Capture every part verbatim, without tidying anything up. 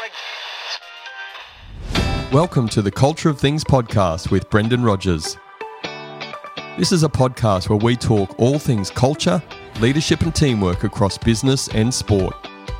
Welcome to the Culture of Things podcast with Brendan Rogers. This is a podcast where we talk all things culture, leadership and teamwork across business and sport.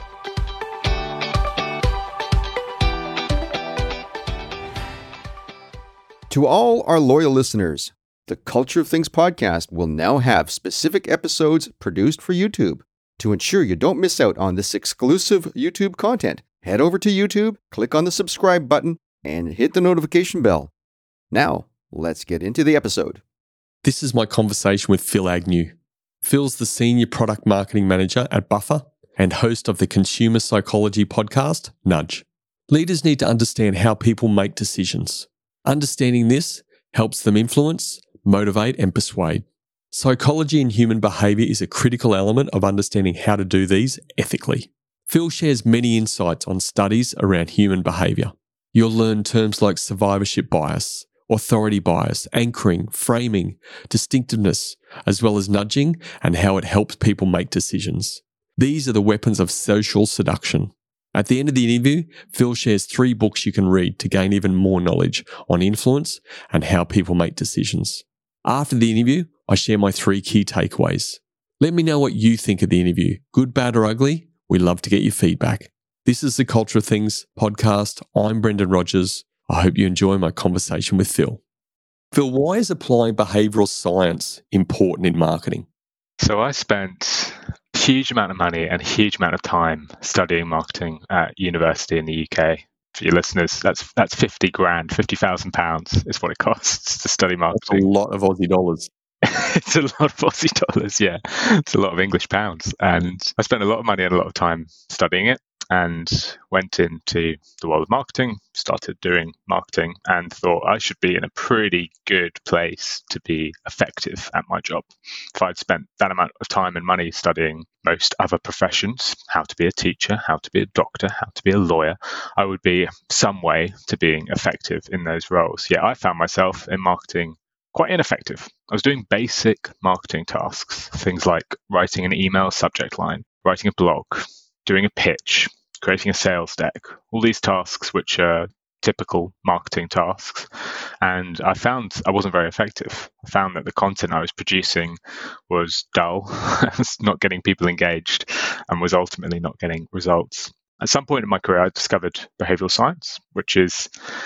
To all our loyal listeners, the Culture of Things podcast will now have specific episodes produced for YouTube. To ensure you don't miss out on this exclusive YouTube content, head over to YouTube, click on the subscribe button, and hit the notification bell. Now, let's get into the episode. This is my conversation with Phil Agnew. Phil's the Senior Product Marketing Manager at Buffer and host of the consumer psychology podcast, Nudge. Leaders need to understand how people make decisions. Understanding this helps them influence, motivate, and persuade. Psychology and human behaviour is a critical element of understanding how to do these ethically. Phil shares many insights on studies around human behaviour. You'll learn terms like survivorship bias, authority bias, anchoring, framing, distinctiveness, as well as nudging and how it helps people make decisions. These are the weapons of social seduction. At the end of the interview, Phil shares three books you can read to gain even more knowledge on influence and how people make decisions. After the interview, I share my three key takeaways. Let me know what you think of the interview. Good, bad, or ugly? We love to get your feedback. This is the Culture of Things podcast. I'm Brendan Rogers. I hope you enjoy my conversation with Phil. Phil, why is applying behavioural science important in marketing? So I spent a huge amount of money and a huge amount of time studying marketing at university in the U K. For your listeners, that's that's fifty grand, fifty thousand pounds is what it costs to study marketing. That's a lot of Aussie dollars. It's a lot of Aussie dollars, yeah. It's a lot of English pounds. And I spent a lot of money and a lot of time studying it and went into the world of marketing, started doing marketing and thought I should be in a pretty good place to be effective at my job. If I'd spent that amount of time and money studying most other professions, how to be a teacher, how to be a doctor, how to be a lawyer, I would be some way to being effective in those roles. Yet I found myself in marketing quite ineffective. I was doing basic marketing tasks, things like writing an email subject line, writing a blog, doing a pitch, creating a sales deck, all these tasks which are typical marketing tasks. And I found I wasn't very effective. I found that the content I was producing was dull, not getting people engaged, and was ultimately not getting results. At some point in my career, I discovered behavioral science, which is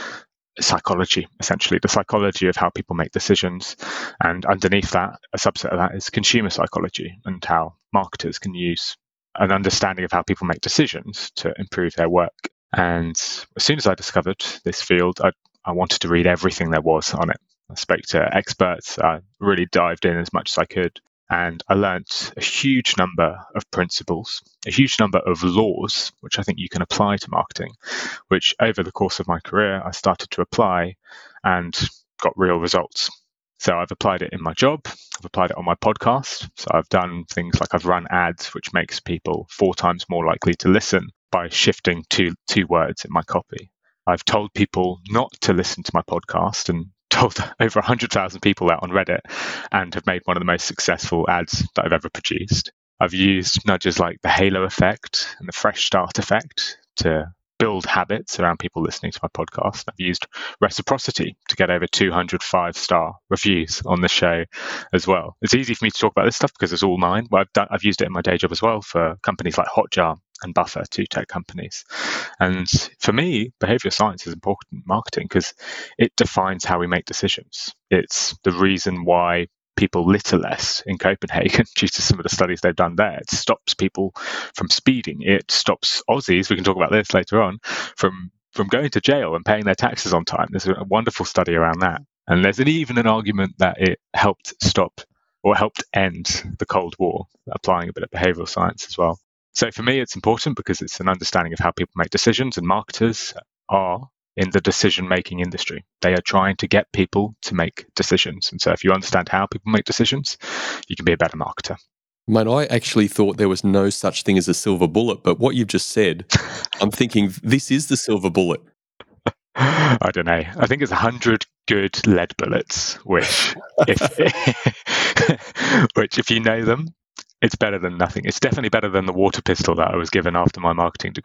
psychology, essentially, the psychology of how people make decisions. And underneath that, a subset of that is consumer psychology and how marketers can use an understanding of how people make decisions to improve their work. And as soon as I discovered this field, I, I wanted to read everything there was on it. I spoke to experts, I really dived in as much as I could. And I learnt a huge number of principles, a huge number of laws, which I think you can apply to marketing, which over the course of my career, I started to apply and got real results. So I've applied it in my job, I've applied it on my podcast. So I've done things like I've run ads, which makes people four times more likely to listen by shifting two, two words in my copy. I've told people not to listen to my podcast and told over one hundred thousand people out on Reddit and have made one of the most successful ads that I've ever produced. I've used nudges like the halo effect and the fresh start effect to build habits around people listening to my podcast. I've used reciprocity to get over two hundred five-star reviews on the show as well. It's easy for me to talk about this stuff because it's all mine. Well, I've, done, I've used it in my day job as well for companies like Hotjar and Buffer, two tech companies. And for me, behavioral science is important in marketing because it defines how we make decisions. It's the reason why people litter less in Copenhagen due to some of the studies they've done there. It stops people from speeding. It stops Aussies, we can talk about this later on, from, from going to jail and paying their taxes on time. There's a wonderful study around that. And there's an, even an argument that it helped stop or helped end the Cold War, applying a bit of behavioral science as well. So for me, it's important because it's an understanding of how people make decisions, and marketers are in the decision-making industry. They are trying to get people to make decisions. And so if you understand how people make decisions, you can be a better marketer. Mate, I actually thought there was no such thing as a silver bullet, but what you've just said, I'm thinking this is the silver bullet. I don't know. I think it's a hundred good lead bullets, which if which if you know them, it's better than nothing. It's definitely better than the water pistol that I was given after my marketing degree.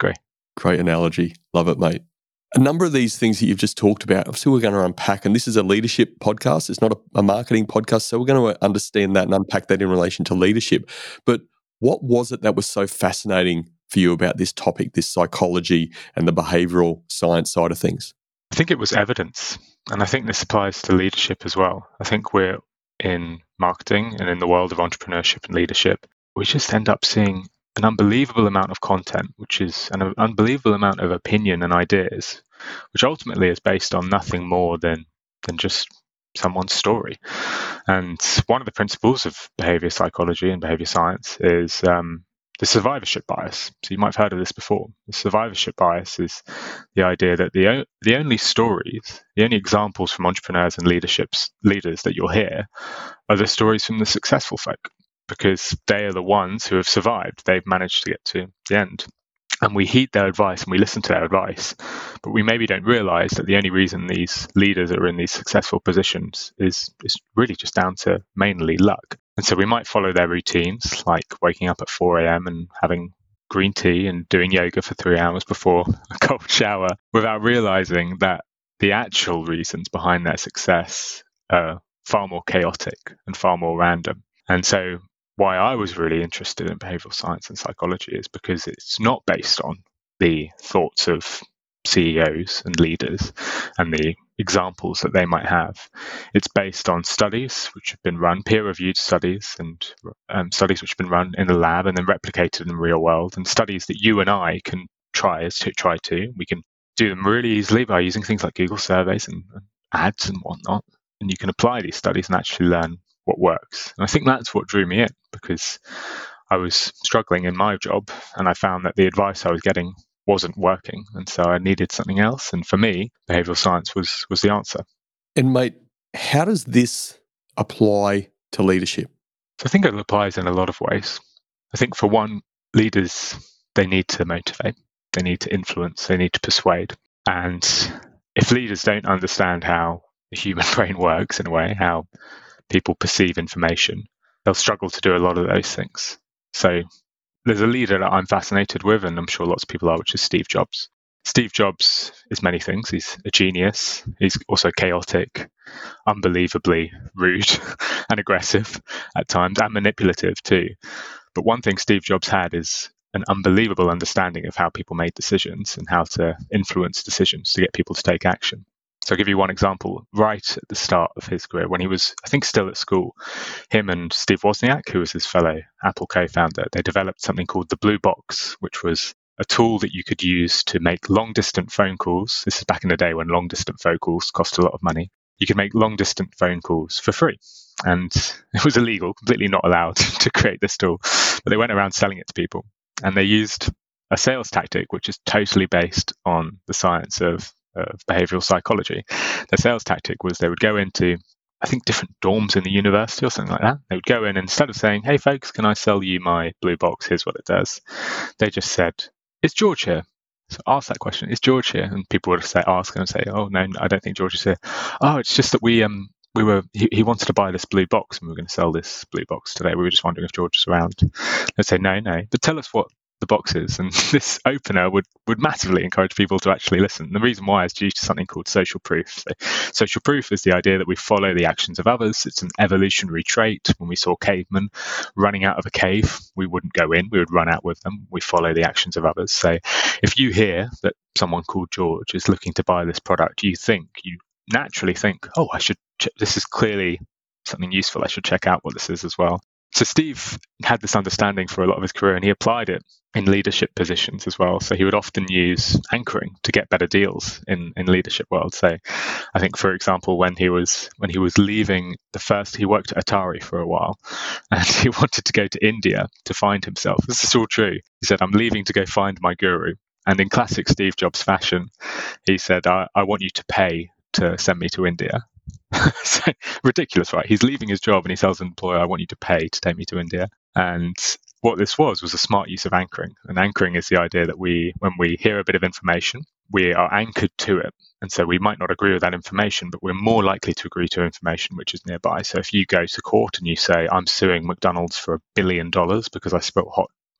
Great analogy. Love it, mate. A number of these things that you've just talked about, obviously we're going to unpack, and this is a leadership podcast. It's not a, a marketing podcast. So we're going to understand that and unpack that in relation to leadership. But what was it that was so fascinating for you about this topic, this psychology and the behavioral science side of things? I think it was evidence. And I think this applies to leadership as well. I think we're in marketing and in the world of entrepreneurship and leadership, we just end up seeing an unbelievable amount of content, which is an unbelievable amount of opinion and ideas, which ultimately is based on nothing more than, than just someone's story. And one of the principles of behavior psychology and behavior science is um, the survivorship bias. So you might have heard of this before. The survivorship bias is the idea that the o- the only stories, the only examples from entrepreneurs and leaderships leaders that you'll hear are the stories from the successful folk, because they are the ones who have survived. They've managed to get to the end. And we heed their advice and we listen to their advice, but we maybe don't realize that the only reason these leaders are in these successful positions is, is really just down to mainly luck. And so we might follow their routines, like waking up at four a.m. and having green tea and doing yoga for three hours before a cold shower, without realizing that the actual reasons behind their success are far more chaotic and far more random. And so why I was really interested in behavioral science and psychology is because it's not based on the thoughts of C E Os and leaders and the examples that they might have. It's based on studies which have been run, peer-reviewed studies, and um, studies which have been run in the lab and then replicated in the real world, and studies that you and I can try as to try to. We can do them really easily by using things like Google surveys and, and ads and whatnot, and you can apply these studies and actually learn what works. And I think that's what drew me in, because I was struggling in my job and I found that the advice I was getting wasn't working, and so I needed something else. And for me, behavioral science was was the answer. And mate, how does this apply to leadership? So I think it applies in a lot of ways. I think for one, leaders, they need to motivate, they need to influence, they need to persuade. And if leaders don't understand how the human brain works, in a way, how people perceive information, they'll struggle to do a lot of those things. So there's a leader that I'm fascinated with, and I'm sure lots of people are, which is Steve Jobs. Steve Jobs is many things. He's a genius. He's also chaotic, unbelievably rude and aggressive at times, and manipulative too. But one thing Steve Jobs had is an unbelievable understanding of how people made decisions and how to influence decisions to get people to take action. So I'll give you one example. Right at the start of his career, when he was, I think, still at school, him and Steve Wozniak, who was his fellow Apple co-founder, they developed something called the Blue Box, which was a tool that you could use to make long-distance phone calls. This is back in the day when long-distance phone calls cost a lot of money. You could make long-distance phone calls for free. And it was illegal, completely not allowed to create this tool. But they went around selling it to people. And they used a sales tactic, which is totally based on the science of of behavioral psychology. Their sales tactic was they would go into, I think, different dorms in the university or something like that. They would go in, and instead of saying, "Hey folks, can I sell you my blue box? Here's what it does," they just said, "Is George here?" So ask that question, "Is George here?" And people would say, ask and say, "Oh no, I don't think George is here." "Oh, it's just that we um we were he, he wanted to buy this blue box and we were going to sell this blue box today. We were just wondering if George was around." They'd say, "No, no, but tell us what the boxes." And this opener would would massively encourage people to actually listen. And the reason why is due to something called social proof. So social proof is the idea that we follow the actions of others. It's an evolutionary trait. When we saw cavemen running out of a cave, we wouldn't go in, we would run out with them. We follow the actions of others. So if you hear that someone called George is looking to buy this product, you think, you naturally think, "Oh, I should, ch- this is clearly something useful. I should check out what this is as well." So Steve had this understanding for a lot of his career, and he applied it in leadership positions as well. So he would often use anchoring to get better deals in, in leadership world. So I think, for example, when he was when he was leaving the first, he worked at Atari for a while, and he wanted to go to India to find himself. This is all true. He said, "I'm leaving to go find my guru." And in classic Steve Jobs fashion, he said, I, I want you to pay to send me to India." So, ridiculous, right? He's leaving his job and he tells an employer, "I want you to pay to take me to India." And what this was was a smart use of anchoring. And anchoring is the idea that we, when we hear a bit of information, we are anchored to it. And so we might not agree with that information, but we're more likely to agree to information which is nearby. So if you go to court and you say, "I'm suing McDonald's for a billion dollars because I spilt hot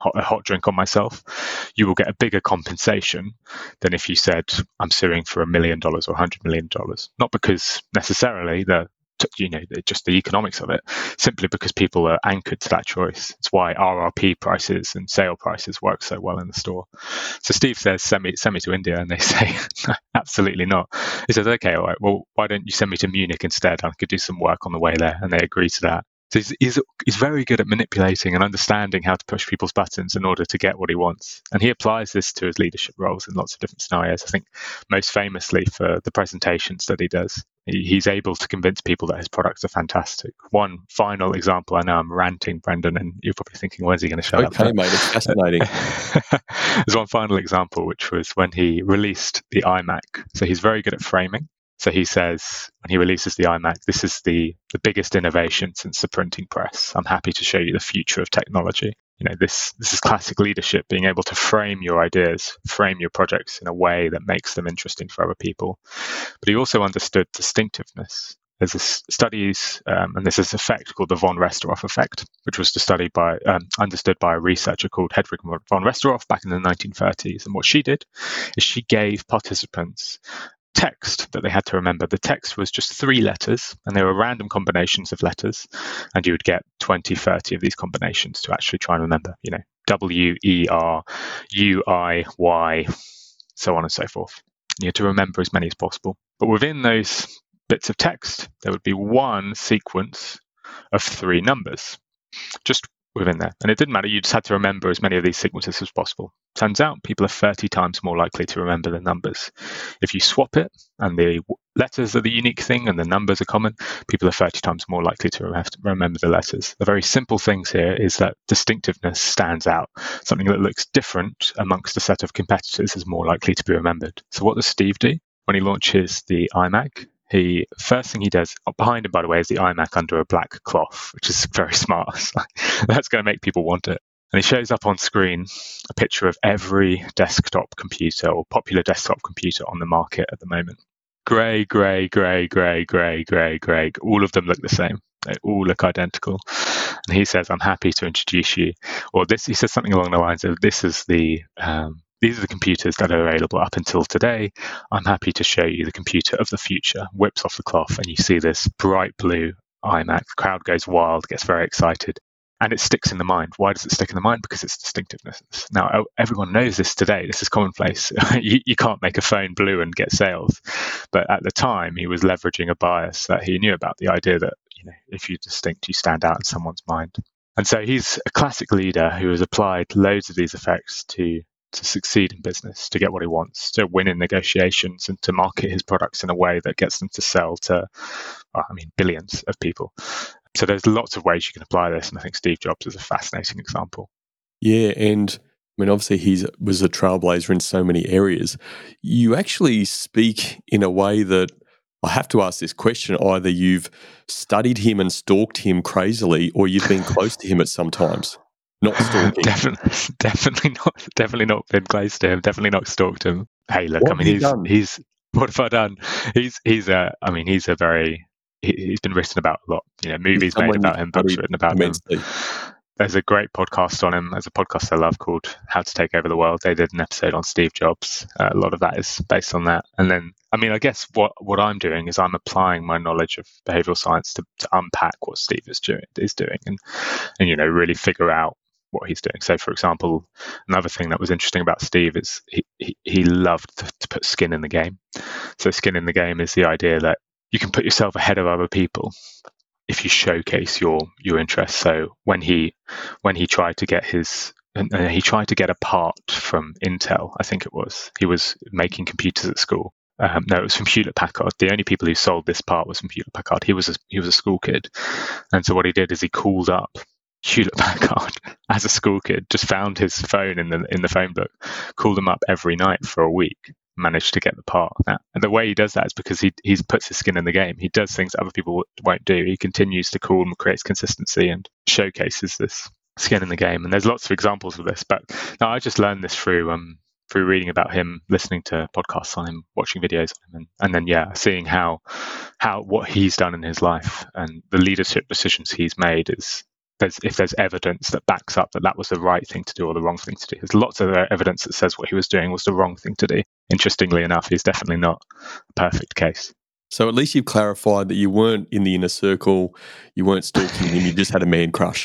hot, a hot drink on myself, you will get a bigger compensation than if you said, I'm suing for a million dollars or a hundred million dollars. Not because necessarily the you know, just the economics of it, simply because people are anchored to that choice. It's why R R P prices and sale prices work so well in the store. So Steve says, send me, send me to India, and they say, absolutely not. He says, okay, all right, well, why don't you send me to Munich instead? I could do some work on the way there. And they agree to that. So he's, he's, he's very good at manipulating and understanding how to push people's buttons in order to get what he wants. And he applies this to his leadership roles in lots of different scenarios. I think most famously for the presentations that he does. He, he's able to convince people that his products are fantastic. One final example, I know I'm ranting, Brendan, and you're probably thinking, when's he going to show up? Okay, mate, it's fascinating. There's one final example, which was when he released the iMac. So he's very good at framing. So he says, when he releases the iMac, this is the, the biggest innovation since the printing press. I'm happy to show you the future of technology. You know, this this is classic leadership, being able to frame your ideas, frame your projects in a way that makes them interesting for other people. But he also understood distinctiveness. There's this studies, um, and there's this effect called the von Restorff effect, which was studied by, um, understood by a researcher called Hedwig von Restorff back in the nineteen thirties. And what she did is she gave participants text that they had to remember. The text was just three letters, and they were random combinations of letters, and you would get twenty, thirty of these combinations to actually try and remember, you know, W, E, R, U, I, Y, so on and so forth. You had to remember as many as possible. But within those bits of text, there would be one sequence of three numbers, just within there. And it didn't matter. You just had to remember as many of these sequences as possible. Turns out people are thirty times more likely to remember the numbers. If you swap it and the letters are the unique thing and the numbers are common, people are thirty times more likely to remember the letters. The very simple things here is that distinctiveness stands out. Something that looks different amongst a set of competitors is more likely to be remembered. So what does Steve do when he launches the iMac? He first thing he does, behind him, by the way, is the iMac under a black cloth, which is very smart. That's going to make people want it. And he shows up on screen a picture of every desktop computer or popular desktop computer on the market at the moment. Grey, grey, grey, grey, grey, grey, grey. All of them look the same. They all look identical. And he says, I'm happy to introduce you. Or this, he says something along the lines of, this is the... Um, These are the computers that are available up until today. I'm happy to show you the computer of the future. Whips off the cloth and you see this bright blue iMac. The crowd goes wild, gets very excited, and it sticks in the mind. Why does it stick in the mind? Because it's distinctiveness. Now, everyone knows this today. This is commonplace. you, you can't make a phone blue and get sales. But at the time, he was leveraging a bias that he knew about, the idea that, you know, if you're distinct, you stand out in someone's mind. And so he's a classic leader who has applied loads of these effects to to succeed in business, to get what he wants, to win in negotiations, and to market his products in a way that gets them to sell to, well, I mean, billions of people. So there's lots of ways you can apply this, and I think Steve Jobs is a fascinating example. Yeah, and I mean, obviously he was a trailblazer in so many areas. You actually speak in a way that I have to ask this question. Either you've studied him and stalked him crazily, or you've been close to him at some times. Not stalking. Definitely, definitely not. Definitely not been close to him. Definitely not stalked him. Hey, look. What I mean, he's done? he's. What have I done? He's he's a. I mean, he's a very. He, he's been written about a lot. You know, movies made about him, books written about immensely. him. There's a great podcast on him. There's a podcast I love called How to Take Over the World. They did an episode on Steve Jobs. Uh, a lot of that is based on that. And then, I mean, I guess what, what I'm doing is I'm applying my knowledge of behavioral science to, to unpack what Steve is doing, is doing, and and you know, really figure out what he's doing. So, for example, another thing that was interesting about Steve is he, he, he loved to, to put skin in the game. So skin in the game is the idea that you can put yourself ahead of other people if you showcase your your interests. So when he when he tried to get his uh, he tried to get a part from Intel, I think it was, he was making computers at school. Um, no, it was from Hewlett Packard. The only people who sold this part was from Hewlett Packard. He was a, he was a school kid, and so what he did is he called up Hewlett Packard as a school kid, just found his phone in the in the phone book, called him up every night for a week, managed to get the part. Now, and the way he does that is because he he puts his skin in the game. He does things that other people won't do. He continues to call and creates consistency and showcases this skin in the game. And there's lots of examples of this. But no, I just learned this through um through reading about him, listening to podcasts on him, watching videos on him, and, and then yeah, seeing how how what he's done in his life and the leadership decisions he's made is there's if there's evidence that backs up that that was the right thing to do or the wrong thing to do. There's lots of evidence that says what he was doing was the wrong thing to do. Interestingly enough, he's definitely not a perfect case. So at least you've clarified that you weren't in the inner circle, you weren't stalking him, you just had a man crush.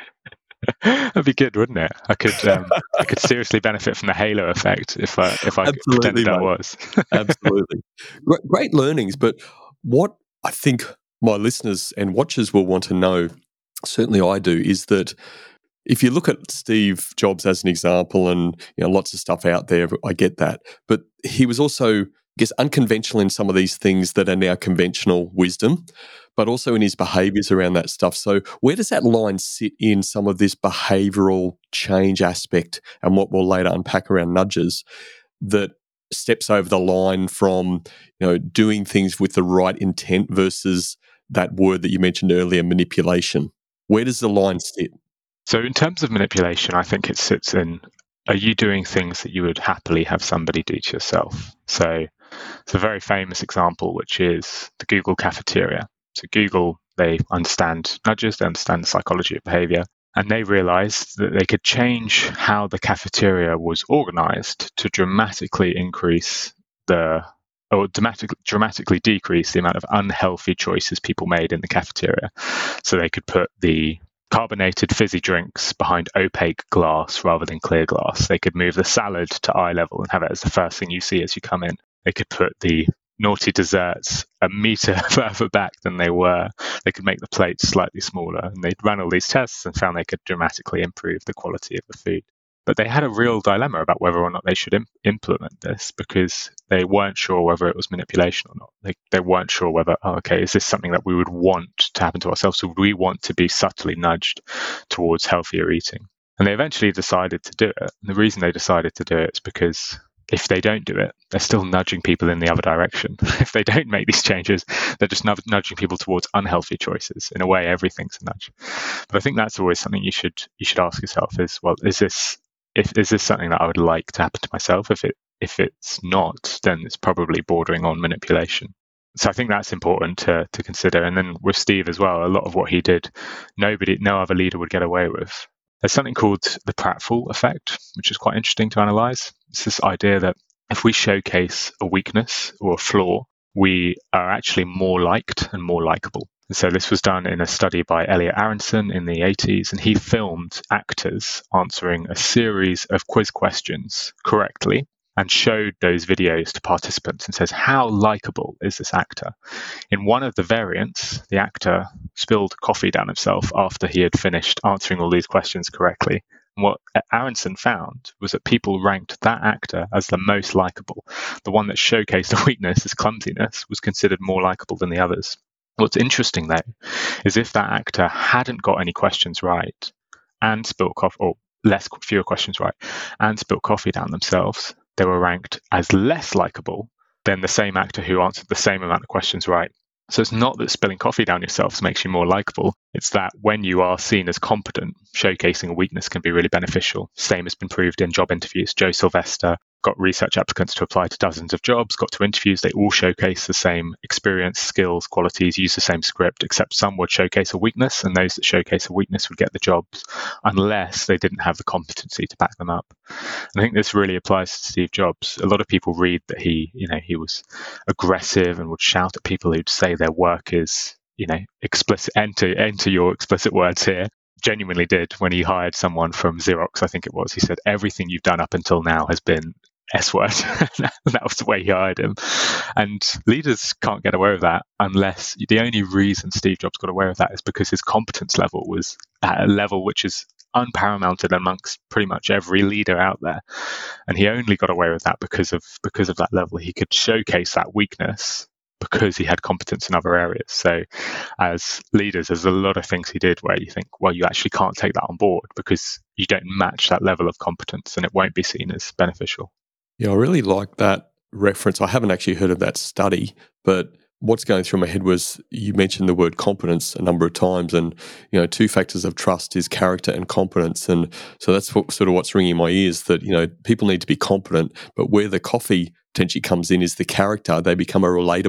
That'd be good, wouldn't it? I could um, I could seriously benefit from the halo effect if I if I pretended that was. Absolutely. Great learnings, but what I think my listeners and watchers will want to know, certainly I do, is that if you look at Steve Jobs as an example, and you know lots of stuff out there, I get that, but he was also, I guess, unconventional in some of these things that are now conventional wisdom, but also in his behaviours around that stuff. So where does that line sit in some of this behavioural change aspect and what we'll later unpack around nudges that steps over the line from, you know, doing things with the right intent versus that word that you mentioned earlier, manipulation? Where does the line sit? So in terms of manipulation, I think it sits in, are you doing things that you would happily have somebody do to yourself? So it's a very famous example, which is the Google cafeteria. So Google, they understand nudges, they understand the psychology of behavior, and they realized that they could change how the cafeteria was organized to dramatically increase the, or dramatically, dramatically decrease the amount of unhealthy choices people made in the cafeteria. So they could put the carbonated fizzy drinks behind opaque glass rather than clear glass. They could move the salad to eye level and have it as the first thing you see as you come in. They could put the naughty desserts a metre further back than they were. They could make the plates slightly smaller. And they'd run all these tests and found they could dramatically improve the quality of the food. But they had a real dilemma about whether or not they should im- implement this because they weren't sure whether it was manipulation or not. They, they weren't sure whether, oh, okay, is this something that we would want to happen to ourselves? So would we want to be subtly nudged towards healthier eating? And they eventually decided to do it. And the reason they decided to do it is because if they don't do it, they're still nudging people in the other direction. If they don't make these changes, they're just nudging people towards unhealthy choices. In a way, everything's a nudge. But I think that's always something you should you should ask yourself is, well, is this if is this something that I would like to happen to myself? If it if it's not, then it's probably bordering on manipulation. So I think that's important to to consider. And then with Steve as well, a lot of what he did, nobody, no other leader would get away with. There's something called the pratfall effect, which is quite interesting to analyze. It's this idea that if we showcase a weakness or a flaw, we are actually more liked and more likable. And so this was done in a study by Elliot Aronson in the eighties, and he filmed actors answering a series of quiz questions correctly and showed those videos to participants and says, how likable is this actor? In one of the variants, the actor spilled coffee down himself after he had finished answering all these questions correctly. And what Aronson found was that people ranked that actor as the most likable. The one that showcased a weakness, his clumsiness, was considered more likable than the others. What's interesting, though, is if that actor hadn't got any questions right and spilled coffee, or less fewer questions right, and spilled coffee down themselves, they were ranked as less likable than the same actor who answered the same amount of questions right. So it's not that spilling coffee down yourself makes you more likable. It's that when you are seen as competent, showcasing a weakness can be really beneficial. Same has been proved in job interviews. Joe Sylvester got research applicants to apply to dozens of jobs, got to interviews. They all showcase the same experience, skills, qualities, use the same script, except some would showcase a weakness, and those that showcase a weakness would get the jobs unless they didn't have the competency to back them up. And I think this really applies to Steve Jobs. A lot of people read that he, you know, he was aggressive and would shout at people who'd say their work is, you know, explicit, enter, enter your explicit words here. Genuinely did when he hired someone from Xerox, I think it was. He said, everything you've done up until now has been S word. That was the way he hired him. And leaders can't get away with that unless the only reason Steve Jobs got away with that is because his competence level was at a level which is unparamounted amongst pretty much every leader out there. And he only got away with that because of because of that level. He could showcase that weakness because he had competence in other areas. So as leaders, there's a lot of things he did where you think, well, you actually can't take that on board because you don't match that level of competence and it won't be seen as beneficial. Yeah, I really like that reference. I haven't actually heard of that study, but what's going through my head was you mentioned the word competence a number of times, and you know, two factors of trust is character and competence, and so that's what, sort of what's ringing in my ears. That you know, people need to be competent, but where the coffee potentially comes in is the character. They become a relatable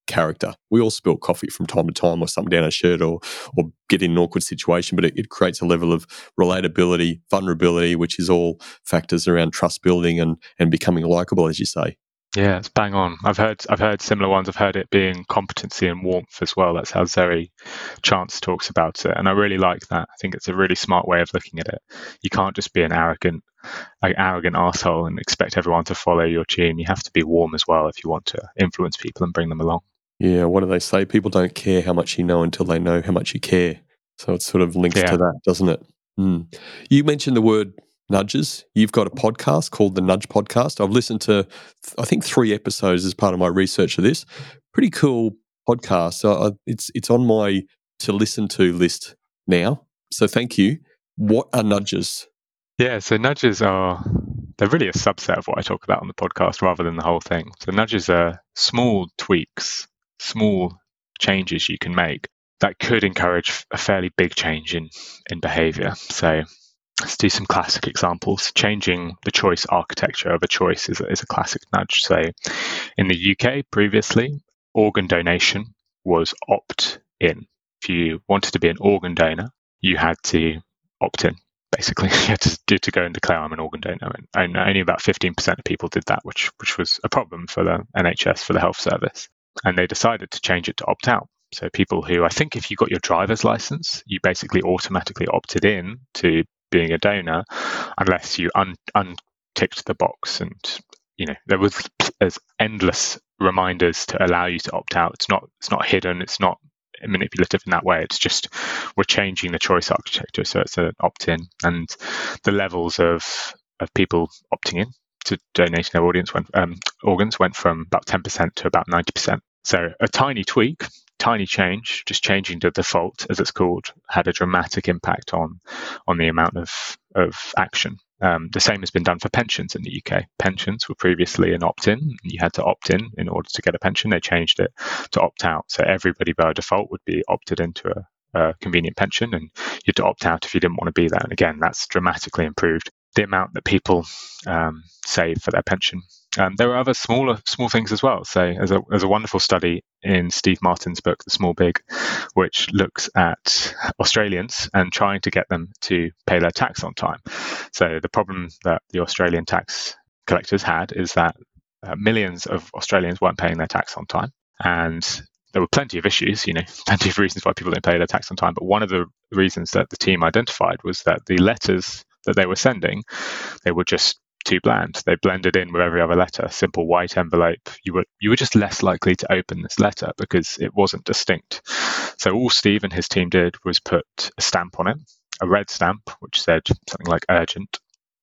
character. We all spill coffee from time to time or something down our shirt or or get in an awkward situation, but it, it creates a level of relatability, vulnerability, which is all factors around trust building and, and becoming likable, as you say. Yeah, it's bang on. I've heard I've heard similar ones. I've heard it being competency and warmth as well. That's how Zoe Chance talks about it. And I really like that. I think it's a really smart way of looking at it. You can't just be an arrogant, an arrogant arsehole and expect everyone to follow your tune. You have to be warm as well if you want to influence people and bring them along. Yeah, what do they say? People don't care how much you know until they know how much you care. So it sort of links yeah. to that, doesn't it? Mm. You mentioned the word nudges. You've got a podcast called the Nudge Podcast. I've listened to, I think, three episodes as part of my research of this. Pretty cool podcast. So I, it's it's on my to listen to list now. So thank you. What are nudges? Yeah, so nudges are, they're really a subset of what I talk about on the podcast rather than the whole thing. So nudges are small tweaks, small changes you can make that could encourage a fairly big change in, in behavior. So let's do some classic examples. Changing the choice architecture of a choice is a, is a classic nudge. So in the U K previously, organ donation was opt-in. If you wanted to be an organ donor, you had to opt in. Basically, you had to do to go and declare I'm an organ donor, and only about fifteen percent of people did that, which which was a problem for the N H S, for the health service. And they decided to change it to opt out. So people who, I think if you got your driver's license, you basically automatically opted in to being a donor, unless you un- unticked the box. And you know there was there's endless reminders to allow you to opt out. It's not it's not hidden. It's not manipulative in that way. It's just we're changing the choice architecture, so it's an opt-in, and the levels of of people opting in to donating their audience went, um, organs went from about ten percent to about ninety percent. So a tiny tweak, tiny change, just changing the default, as it's called, had a dramatic impact on on the amount of of action. Um, the same has been done for pensions in the U K. Pensions were previously an opt-in. You had to opt in in order to get a pension. They changed it to opt out. So everybody by default would be opted into a, a convenient pension, and you had to opt out if you didn't want to be there. And again, that's dramatically improved the amount that people um, save for their pension. Um, there are other smaller small things as well. So there's a, there's a wonderful study in Steve Martin's book, The Small Big, which looks at Australians and trying to get them to pay their tax on time. So the problem that the Australian tax collectors had is that uh, millions of Australians weren't paying their tax on time. And there were plenty of issues, you know, plenty of reasons why people didn't pay their tax on time. But one of the reasons that the team identified was that the letters that they were sending, they were just too bland. They blended in with every other letter. Simple white envelope. You were you were just less likely to open this letter because it wasn't distinct. So all Steve and his team did was put a stamp on it, a red stamp, which said something like urgent.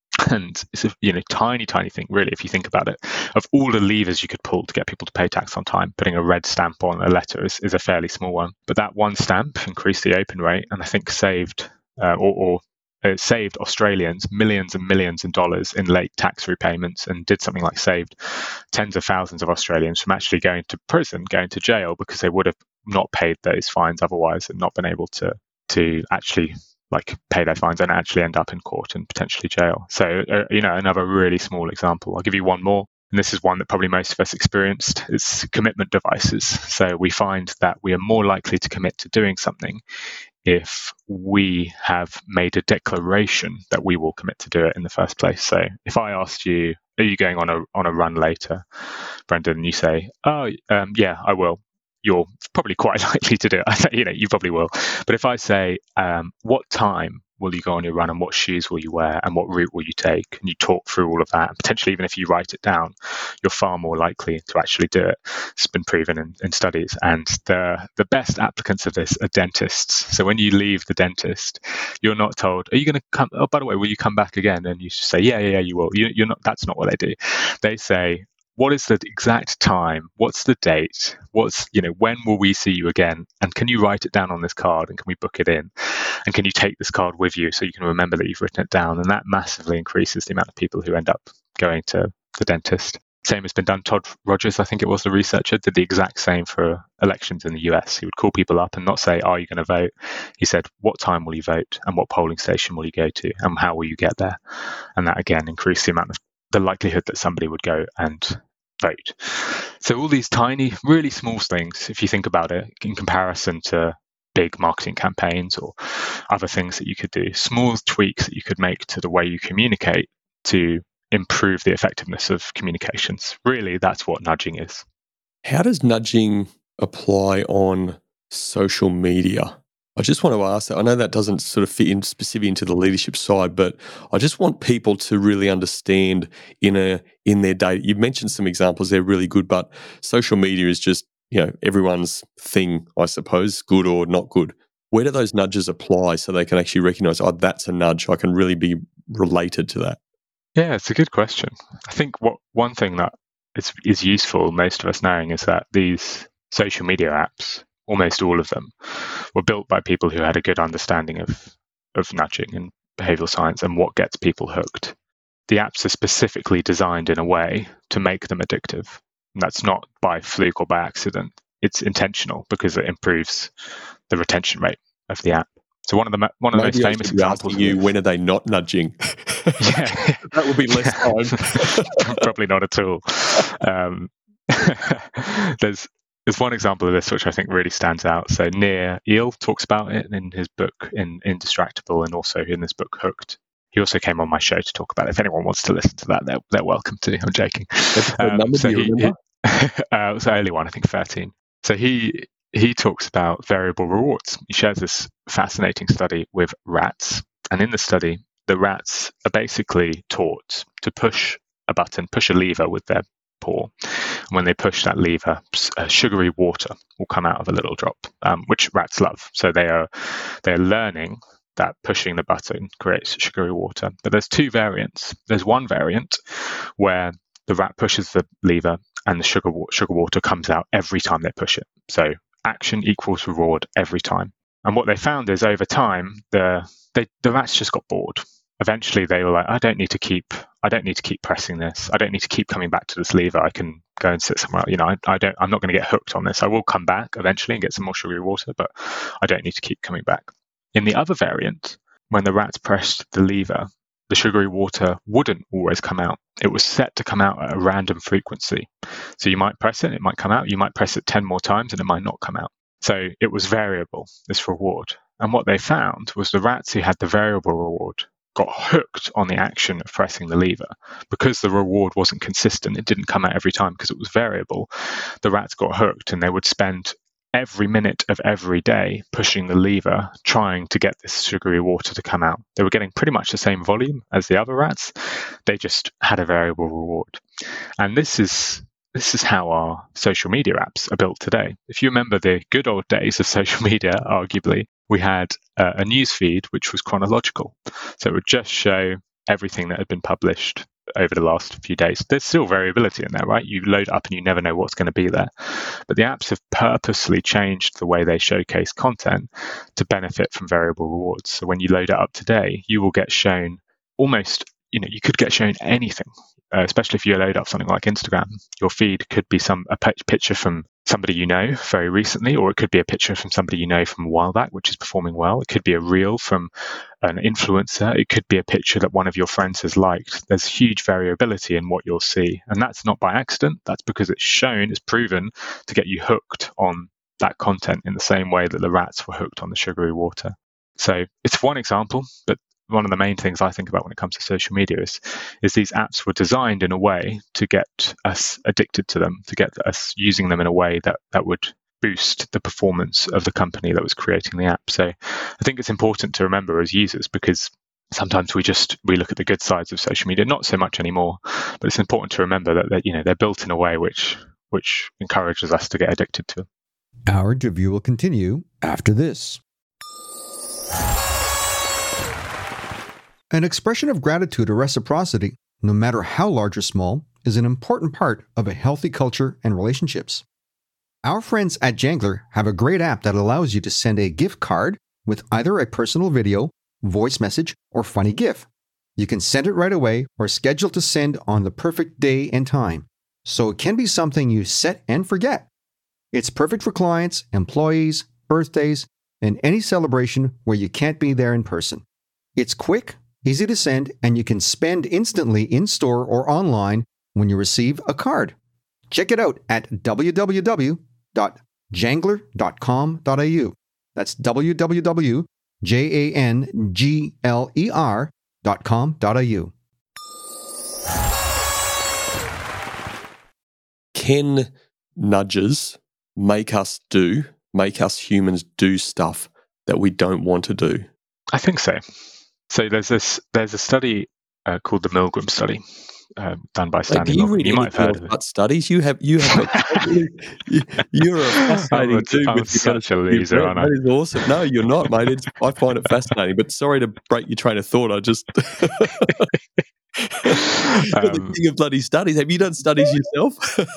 And it's a you know tiny, tiny thing, really, if you think about it. Of all the levers you could pull to get people to pay tax on time, putting a red stamp on a letter is, is a fairly small one. But that one stamp increased the open rate, and I think saved uh, or, or It saved Australians millions and millions of dollars in late tax repayments, and did something like saved tens of thousands of Australians from actually going to prison, going to jail, because they would have not paid those fines otherwise and not been able to to actually like pay their fines and actually end up in court and potentially jail. So, uh, you know, another really small example. I'll give you one more. And this is one that probably most of us experienced. It's commitment devices. So we find that we are more likely to commit to doing something if we have made a declaration that we will commit to do it in the first place. So if I asked you, are you going on a on a run later, Brendan, and you say, oh, um, yeah, I will, you're probably quite likely to do it. You know, you probably will. But if I say, um, what time will you go on your run, and what shoes will you wear, and what route will you take, and you talk through all of that, and potentially even if you write it down, you're far more likely to actually do it. It's been proven in, in studies. And the the best applicants of this are dentists. So when you leave the dentist, you're not told, are you going to come, oh, by the way, will you come back again? And you say, yeah, yeah, yeah, you will. You, you're not. That's not what they do. They say, what is the exact time? What's the date? What's, you know, when will we see you again? And can you write it down on this card, and can we book it in? And can you take this card with you so you can remember that you've written it down? And that massively increases the amount of people who end up going to the dentist. Same has been done. Todd Rogers, I think it was the researcher, did the exact same for elections in the U S. He would call people up and not say, are you going to vote? He said, what time will you vote? And what polling station will you go to? And how will you get there? And that, again, increased the amount of the likelihood that somebody would go and vote. So all these tiny, really small things, if you think about it, in comparison to big marketing campaigns or other things that you could do, small tweaks that you could make to the way you communicate to improve the effectiveness of communications. Really, that's what nudging is. How does nudging apply on social media? I just want to ask that. I know that doesn't sort of fit in specifically into the leadership side, but I just want people to really understand in a in their day. You've mentioned some examples, they're really good, but social media is just, you know, everyone's thing, I suppose, good or not good. Where do those nudges apply so they can actually recognize, oh, that's a nudge, I can really be related to that? Yeah, it's a good question. I think what one thing that is, is useful, most of us knowing, is that these social media apps, almost all of them, were built by people who had a good understanding of, of nudging and behavioral science and what gets people hooked. The apps are specifically designed in a way to make them addictive. And that's not by fluke or by accident. It's intentional because it improves the retention rate of the app. So one of the one of the Maybe most famous examples. You when are they not nudging? Yeah, that would be less time. Probably not at all. Um, there's there's one example of this which I think really stands out. So Nir Eyal talks about it in his book in Indistractable, and also in this book Hooked. He also came on my show to talk about it. If anyone wants to listen to that, they're, they're welcome to. I'm joking. Um, number, so do you he, he, uh, it was the early one, I think thirteen. So he he talks about variable rewards. He shares this fascinating study with rats. And in the study, the rats are basically taught to push a button, push a lever with their paw. And when they push that lever, uh, sugary water will come out of a little drop, um, which rats love. So they are they're learning that pushing the button creates sugary water. But there's two variants. There's one variant where the rat pushes the lever and the sugar sugar water comes out every time they push it. So action equals reward every time. And what they found is over time, the they, the rats just got bored. Eventually, they were like, I don't need to keep I don't need to keep pressing this. I don't need to keep coming back to this lever. I can go and sit somewhere else. You know, I, I don't. I'm not going to get hooked on this. I will come back eventually and get some more sugary water, but I don't need to keep coming back. In the other variant, when the rats pressed the lever, the sugary water wouldn't always come out. It was set to come out at a random frequency. So you might press it, it might come out. You might press it ten more times and it might not come out. So it was variable, this reward. And what they found was the rats who had the variable reward got hooked on the action of pressing the lever. Because the reward wasn't consistent, it didn't come out every time because it was variable, the rats got hooked and they would spend every minute of every day pushing the lever, trying to get this sugary water to come out. They were getting pretty much the same volume as the other rats. They just had a variable reward. And this is this is how our social media apps are built today. If you remember the good old days of social media, arguably, we had uh, a news feed which was chronological. So it would just show everything that had been published over the last few days. There's still variability in there, right? You load up and you never know what's going to be there. But the apps have purposely changed the way they showcase content to benefit from variable rewards. So when you load it up today, you will get shown almost, you know, you could get shown anything, uh, especially if you load up something like Instagram. Your feed could be some a p- picture from somebody you know very recently, or it could be a picture from somebody you know from a while back, which is performing well. It could be a reel from an influencer. It could be a picture that one of your friends has liked. There's huge variability in what you'll see. And that's not by accident. That's because it's shown, it's proven to get you hooked on that content in the same way that the rats were hooked on the sugary water. So it's one example, but one of the main things I think about when it comes to social media is, is these apps were designed in a way to get us addicted to them, to get us using them in a way that, that would boost the performance of the company that was creating the app. So I think it's important to remember as users, because sometimes we just we look at the good sides of social media, not so much anymore, but it's important to remember that, that you know they're built in a way which which encourages us to get addicted to them. Our interview will continue after this. An expression of gratitude or reciprocity, no matter how large or small, is an important part of a healthy culture and relationships. Our friends at Jangler have a great app that allows you to send a gift card with either a personal video, voice message, or funny GIF. You can send it right away or schedule to send on the perfect day and time, so it can be something you set and forget. It's perfect for clients, employees, birthdays, and any celebration where you can't be there in person. It's quick, easy to send, and you can spend instantly in-store or online when you receive a card. Check it out at w w w dot jangler dot com dot a u. That's w w w dot jangler dot com dot a u. Can nudges make us do, make us humans do stuff that we don't want to do? I think so. So there's this there's a study uh, called the Milgram study uh, done by Stanley Like, you Milgram. read You might have heard of it. about studies. You have you have a, you, you're a fascinating I'm, a, dude. I'm with such a loser, aren't I? That is awesome. No, you're not, mate. It's, I find it fascinating. But sorry to break your train of thought. I just You're the Um, king of bloody studies. Have you done studies yourself?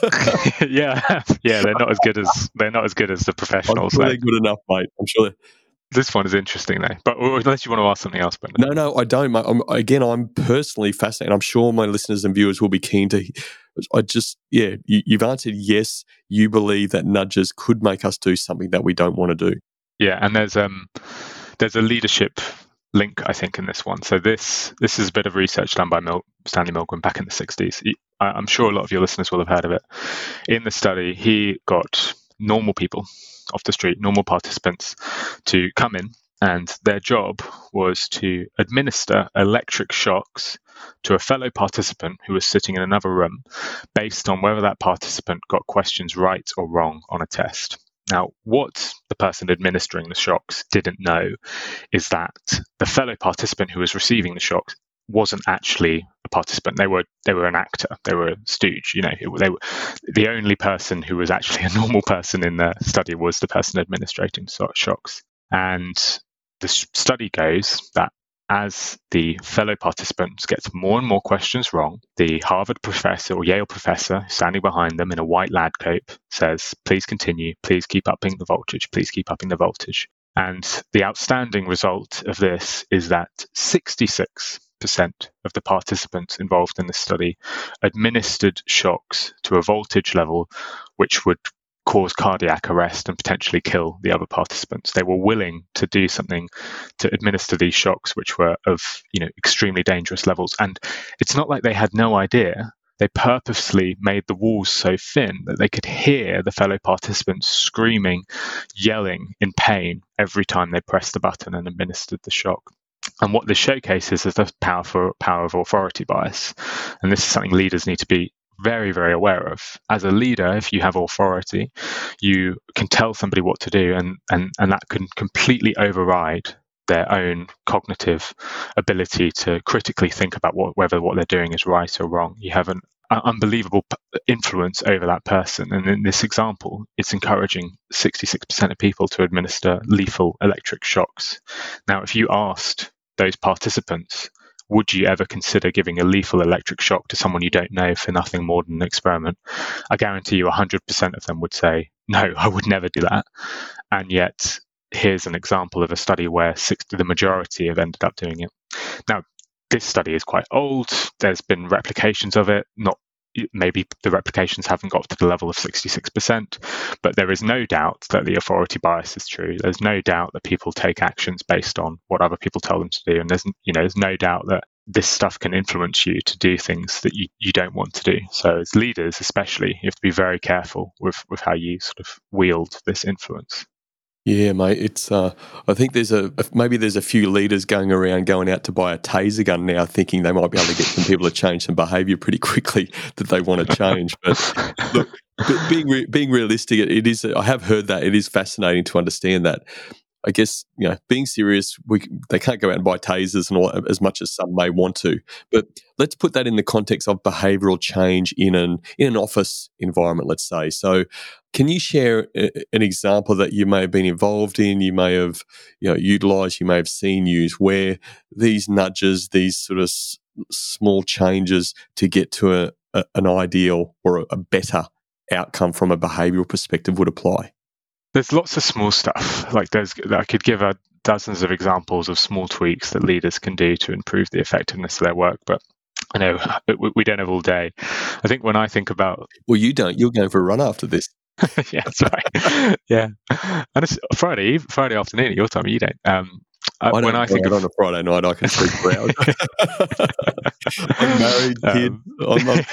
yeah, yeah, they're not as good as they're not as good as the I'm professionals. sure though. they're good enough, mate. I'm sure. They're... This one is interesting though. But or unless you want to ask something else, Brendan. No, no, I don't, mate. I'm, again, I'm personally fascinated. I'm sure my listeners and viewers will be keen to. I just, yeah, you, you've answered yes. You believe that nudges could make us do something that we don't want to do. Yeah, and there's um there's a leadership link, I think, in this one. So this this is a bit of research done by Mil- Stanley Milgram back in the sixties. He, I, I'm sure a lot of your listeners will have heard of it. In the study, he got normal people off the street, normal participants, to come in, and their job was to administer electric shocks to a fellow participant who was sitting in another room based on whether that participant got questions right or wrong on a test. Now, what the person administering the shocks didn't know is that the fellow participant who was receiving the shocks wasn't actually a participant. They were they were an actor. They were a stooge. You know, it, they were the only person who was actually a normal person in the study was the person administrating so- shocks. And the s- study goes that as the fellow participants get more and more questions wrong, the Harvard professor or Yale professor standing behind them in a white lab coat says, please continue, please keep upping the voltage, please keep upping the voltage. And the outstanding result of this is that sixty-six percent of the participants involved in the study administered shocks to a voltage level which would cause cardiac arrest and potentially kill the other participants. They were willing to do something to administer these shocks, which were of, you know, extremely dangerous levels. And it's not like they had no idea. They purposely made the walls so thin that they could hear the fellow participants screaming, yelling in pain every time they pressed the button and administered the shock. And what this showcases is the powerful power of authority bias. And this is something leaders need to be very, very aware of. As a leader, if you have authority, you can tell somebody what to do, and, and, and that can completely override their own cognitive ability to critically think about what, whether what they're doing is right or wrong. You have an uh, unbelievable p- influence over that person. And in this example, it's encouraging sixty-six percent of people to administer lethal electric shocks. Now, if you asked those participants, would you ever consider giving a lethal electric shock to someone you don't know for nothing more than an experiment? I guarantee you one hundred percent of them would say, no, I would never do that. And yet, here's an example of a study where sixty, the majority have ended up doing it. Now, this study is quite old. There's been replications of it. Not maybe the replications haven't got to the level of sixty-six percent, but there is no doubt that the authority bias is true. There's no doubt that people take actions based on what other people tell them to do, and there's you know there's no doubt that this stuff can influence you to do things that you, you don't want to do. So as leaders, especially, you have to be very careful with with how you sort of wield this influence. Yeah, mate. It's. Uh, I think there's a maybe there's a few leaders going around going out to buy a taser gun now, thinking they might be able to get some people to change some behaviour pretty quickly that they want to change. But look, but being re- being realistic, it, it is. I have heard that it is fascinating to understand that. I guess, you know, being serious, we they can't go out and buy tasers and all as much as some may want to. But let's put that in the context of behavioural change in an in an office environment, let's say. So, can you share a, an example that you may have been involved in, you may have, you know, utilised, you may have seen used, where these nudges, these sort of s- small changes to get to a, a, an ideal or a, a better outcome from a behavioural perspective would apply? There's lots of small stuff. Like there's, I could give a dozens of examples of small tweaks that leaders can do to improve the effectiveness of their work. But I know we don't have all day. I think when I think about, well, you don't. You're going for a run after this. yeah, that's right. Yeah, and it's Friday, Friday afternoon at your time. You don't. Um, Uh, I don't when I think of on a Friday night, I can sleep for hours. I'm married, kid. Um, I'm not.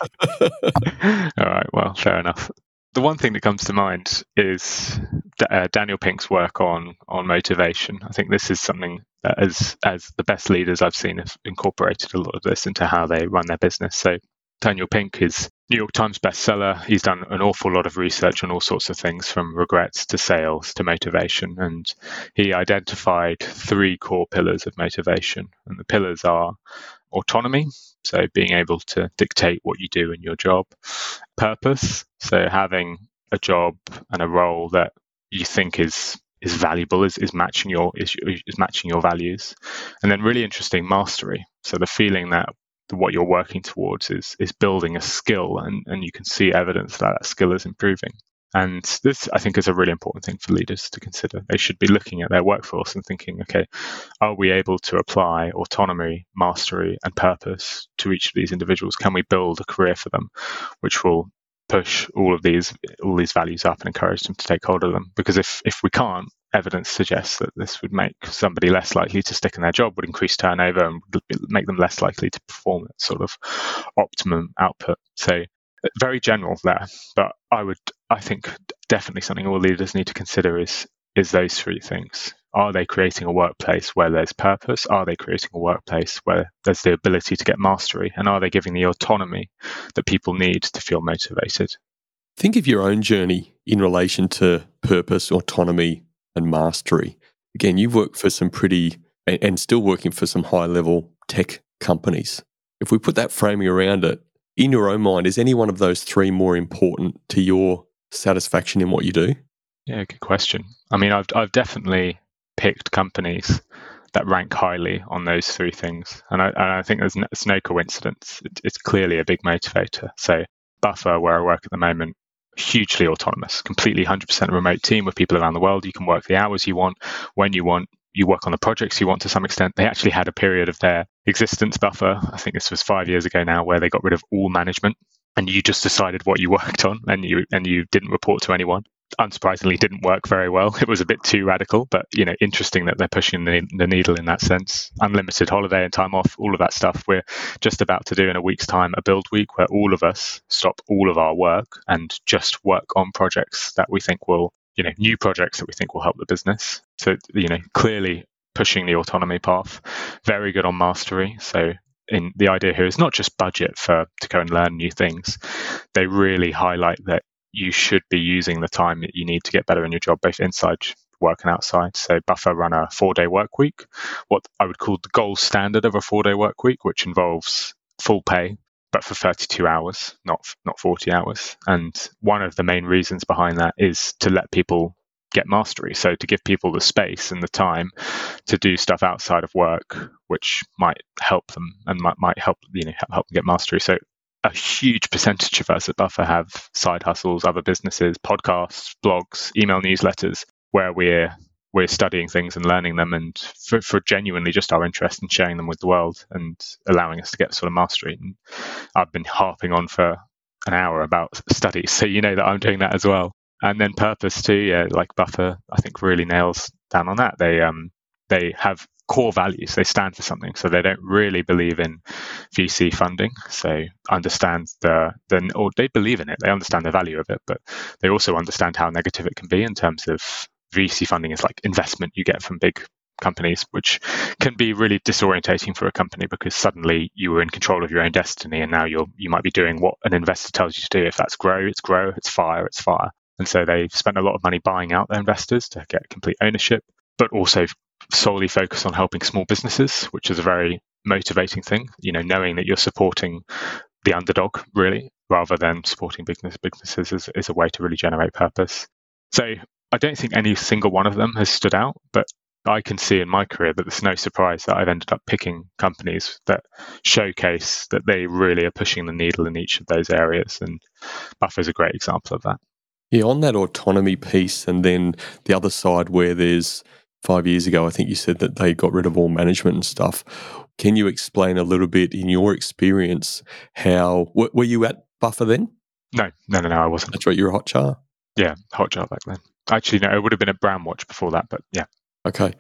All right, well, fair enough. The one thing that comes to mind is uh, Daniel Pink's work on on motivation. I think this is something that, as as the best leaders I've seen, have incorporated a lot of this into how they run their business. So Daniel Pink is New York Times bestseller. He's done an awful lot of research on all sorts of things, from regrets to sales to motivation, and he identified three core pillars of motivation. And the pillars are autonomy, so being able to dictate what you do in your job; purpose, so having a job and a role that you think is is valuable, is, is matching your is, is matching your values; and then really interesting, mastery, so the feeling that what you're working towards is is building a skill, and, and you can see evidence that that skill is improving. And this, I think, is a really important thing for leaders to consider. They should be looking at their workforce and thinking, okay, are we able to apply autonomy, mastery, and purpose to each of these individuals? Can we build a career for them which will push all of these all these values up and encourage them to take hold of them? Because if if we can't, evidence suggests that this would make somebody less likely to stick in their job, would increase turnover, and would make them less likely to perform at sort of optimum output. So very general there, but I would, I think definitely something all leaders need to consider is is those three things. Are they creating a workplace where there's purpose? Are they creating a workplace where there's the ability to get mastery? And are they giving the autonomy that people need to feel motivated? Think of your own journey in relation to purpose, autonomy, and mastery. Again, you've worked for some pretty, and still working for some high-level tech companies. If we put that framing around it, in your own mind, is any one of those three more important to your satisfaction in what you do? Yeah, good question. I mean, I've I've definitely picked companies that rank highly on those three things, and I, and I think there's no, it's no coincidence. It, it's clearly a big motivator. So Buffer, where I work at the moment, hugely autonomous, completely one hundred percent remote team with people around the world. You can work the hours you want, when you want. You work on the projects you want to some extent. They actually had a period of their existence, Buffer, I think this was five years ago now, where they got rid of all management and you just decided what you worked on, and you and you didn't report to anyone. Unsurprisingly, didn't work very well. It was a bit too radical, but you know, interesting that they're pushing the, the needle in that sense. Unlimited holiday and time off, all of that stuff. We're just about to do in a week's time a build week where all of us stop all of our work and just work on projects that we think will, you know, new projects that we think will help the business. So, you know, clearly pushing the autonomy path, very good on mastery. So in the idea here is not just budget for to go and learn new things. They really highlight that you should be using the time that you need to get better in your job, both inside work and outside. So Buffer run a four-day work week, what I would call the gold standard of a four-day work week, which involves full pay, but for thirty-two hours, not not forty hours. And one of the main reasons behind that is to let people get mastery. So to give people the space and the time to do stuff outside of work, which might help them and might, might help, you know, help them get mastery. So a huge percentage of us at Buffer have side hustles, other businesses, podcasts, blogs, email newsletters, where we're we're studying things and learning them, and for, for genuinely just our interest in sharing them with the world and allowing us to get sort of mastery. And I've been harping on for an hour about studies, so you know that I'm doing that as well. And then purpose too, yeah, like Buffer, I think really nails down on that. They um they have core values. They stand for something. So they don't really believe in V C funding. So understand the the or they believe in it. They understand the value of it, but they also understand how negative it can be in terms of V C funding is like investment you get from big companies, which can be really disorientating for a company because suddenly you were in control of your own destiny, and now you're you might be doing what an investor tells you to do. If that's grow, it's grow. It's fire, it's fire. And so they've spent a lot of money buying out their investors to get complete ownership, but also solely focus on helping small businesses, which is a very motivating thing, you know, knowing that you're supporting the underdog really, rather than supporting business businesses is, is a way to really generate purpose. So I don't think any single one of them has stood out, but I can see in my career that it's no surprise that I've ended up picking companies that showcase that they really are pushing the needle in each of those areas. And Buffer is a great example of that. Yeah, on that autonomy piece, and then the other side where there's five years ago, I think you said that they got rid of all management and stuff. Can you explain a little bit in your experience how, w- were you at Buffer then? No, no, no, no, I wasn't. That's right, you're a Hotjar? Yeah, Hotjar back then. Actually, no, it would have been at Brownwatch before that, but yeah. Okay.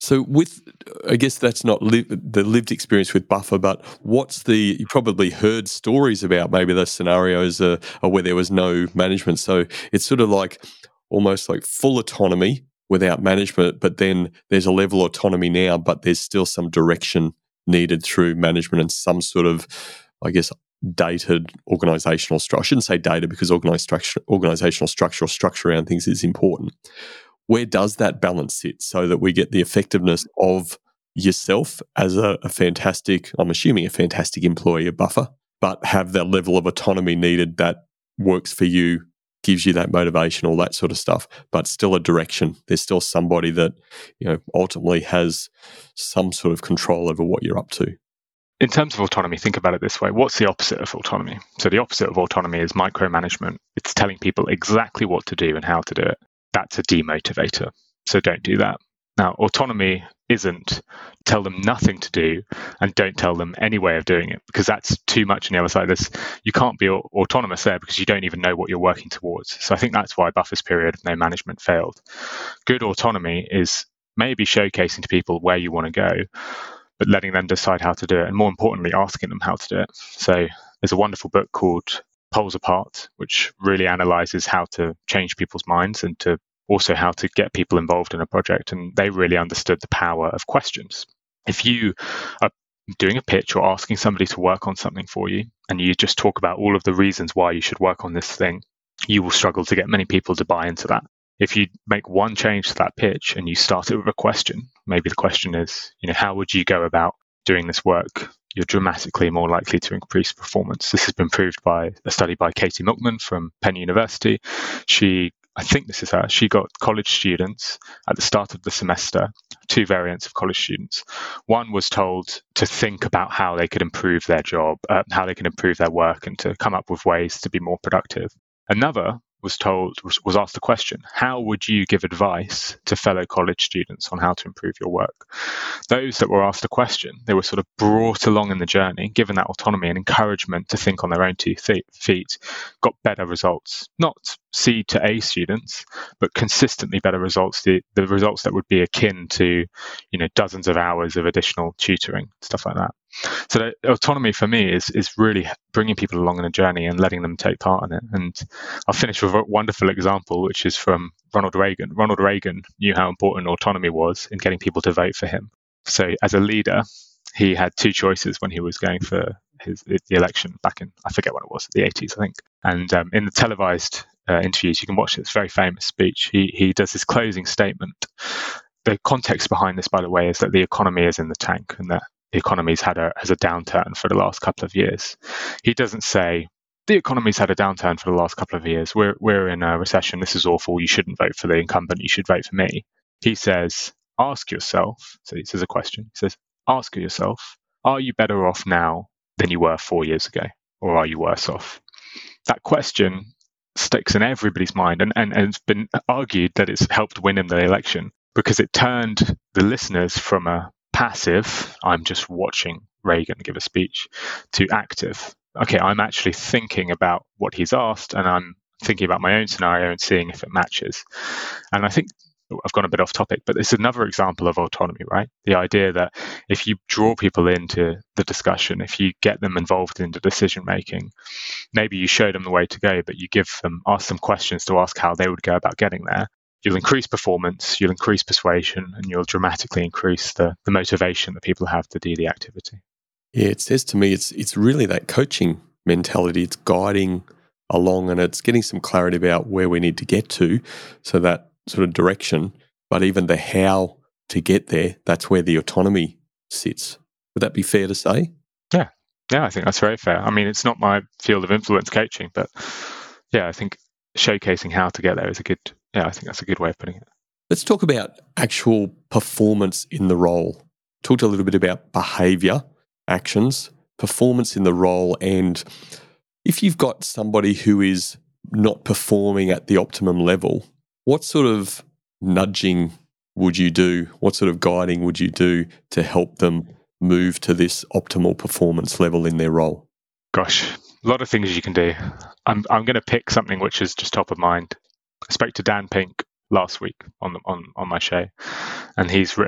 So with, I guess that's not li- the lived experience with Buffer, but what's the, you probably heard stories about maybe those scenarios uh, are where there was no management. So it's sort of like almost like full autonomy without management, but then there's a level of autonomy now, but there's still some direction needed through management and some sort of, I guess, dated organisational structure. I shouldn't say data because organised structure, organisational structure or structure around things is important. Where does that balance sit so that we get the effectiveness of yourself as a, a fantastic, I'm assuming a fantastic employee of Buffer, but have that level of autonomy needed that works for you, gives you that motivation, all that sort of stuff, but still a direction. There's still somebody that, you know, ultimately has some sort of control over what you're up to. In terms of autonomy, think about it this way. What's the opposite of autonomy? So the opposite of autonomy is micromanagement. It's telling people exactly what to do and how to do it. That's a demotivator. So don't do that. Now, autonomy isn't tell them nothing to do and don't tell them any way of doing it, because that's too much on the other side of this. You can't be autonomous there because you don't even know what you're working towards. So I think that's why Buffer's period of no management failed. Good autonomy is maybe showcasing to people where you want to go, but letting them decide how to do it, and more importantly, asking them how to do it. So there's a wonderful book called Poles Apart, which really analyzes how to change people's minds and to also how to get people involved in a project. And they really understood the power of questions. If you are doing a pitch or asking somebody to work on something for you, and you just talk about all of the reasons why you should work on this thing, you will struggle to get many people to buy into that. If you make one change to that pitch and you start it with a question, maybe the question is, you know, how would you go about doing this work? You're dramatically more likely to increase performance. This has been proved by a study by Katie Milkman from Penn University. She, I think this is her, she got college students at the start of the semester, two variants of college students. One was told to think about how they could improve their job, uh, how they can improve their work and to come up with ways to be more productive. Another was told, was, was asked the question, how would you give advice to fellow college students on how to improve your work? Those that were asked a question, they were sort of brought along in the journey, given that autonomy and encouragement to think on their own two feet, got better results. Not C to A students, but consistently better results, the, the results that would be akin to, you know, dozens of hours of additional tutoring, stuff like that. So the autonomy for me is is really bringing people along in a journey and letting them take part in it. And I'll finish with a wonderful example, which is from Ronald Reagan. Ronald Reagan knew how important autonomy was in getting people to vote for him. So as a leader, he had two choices when he was going for his the election back in, I forget when it was, the eighties, I think. And um, in the televised uh, interviews, you can watch this very famous speech. He he does his closing statement. The context behind this, by the way, is that the economy is in the tank and that the economy's had a has a downturn for the last couple of years. He doesn't say the economy's had a downturn for the last couple of years. We're we're in a recession. This is awful. You shouldn't vote for the incumbent. You should vote for me. He says, ask yourself. So he says a question. He says, ask yourself, are you better off now than you were four years ago, or are you worse off? That question sticks in everybody's mind, and and, and it's been argued that it's helped win him the election because it turned the listeners from a passive, I'm just watching Reagan give a speech, to active. Okay, I'm actually thinking about what he's asked and I'm thinking about my own scenario and seeing if it matches. And I think I've gone a bit off topic, but it's another example of autonomy, right? The idea that if you draw people into the discussion, if you get them involved in the decision making, maybe you show them the way to go, but you give them, ask them questions to ask how they would go about getting there. You'll increase performance, you'll increase persuasion, and you'll dramatically increase the, the motivation that people have to do the activity. Yeah, it says to me, it's it's really that coaching mentality. It's guiding along and it's getting some clarity about where we need to get to, so that sort of direction, but even the how to get there, that's where the autonomy sits. Would that be fair to say? Yeah, yeah, I think that's very fair. I mean, it's not my field of influence coaching, but yeah, I think showcasing how to get there is a good, yeah, I think that's a good way of putting it. Let's talk about actual performance in the role. Talked a little bit about behaviour, actions, performance in the role, and if you've got somebody who is not performing at the optimum level, what sort of nudging would you do? What sort of guiding would you do to help them move to this optimal performance level in their role? Gosh, a lot of things you can do. I'm I'm going to pick something which is just top of mind. I spoke to Dan Pink last week on the, on on my show, and he's written a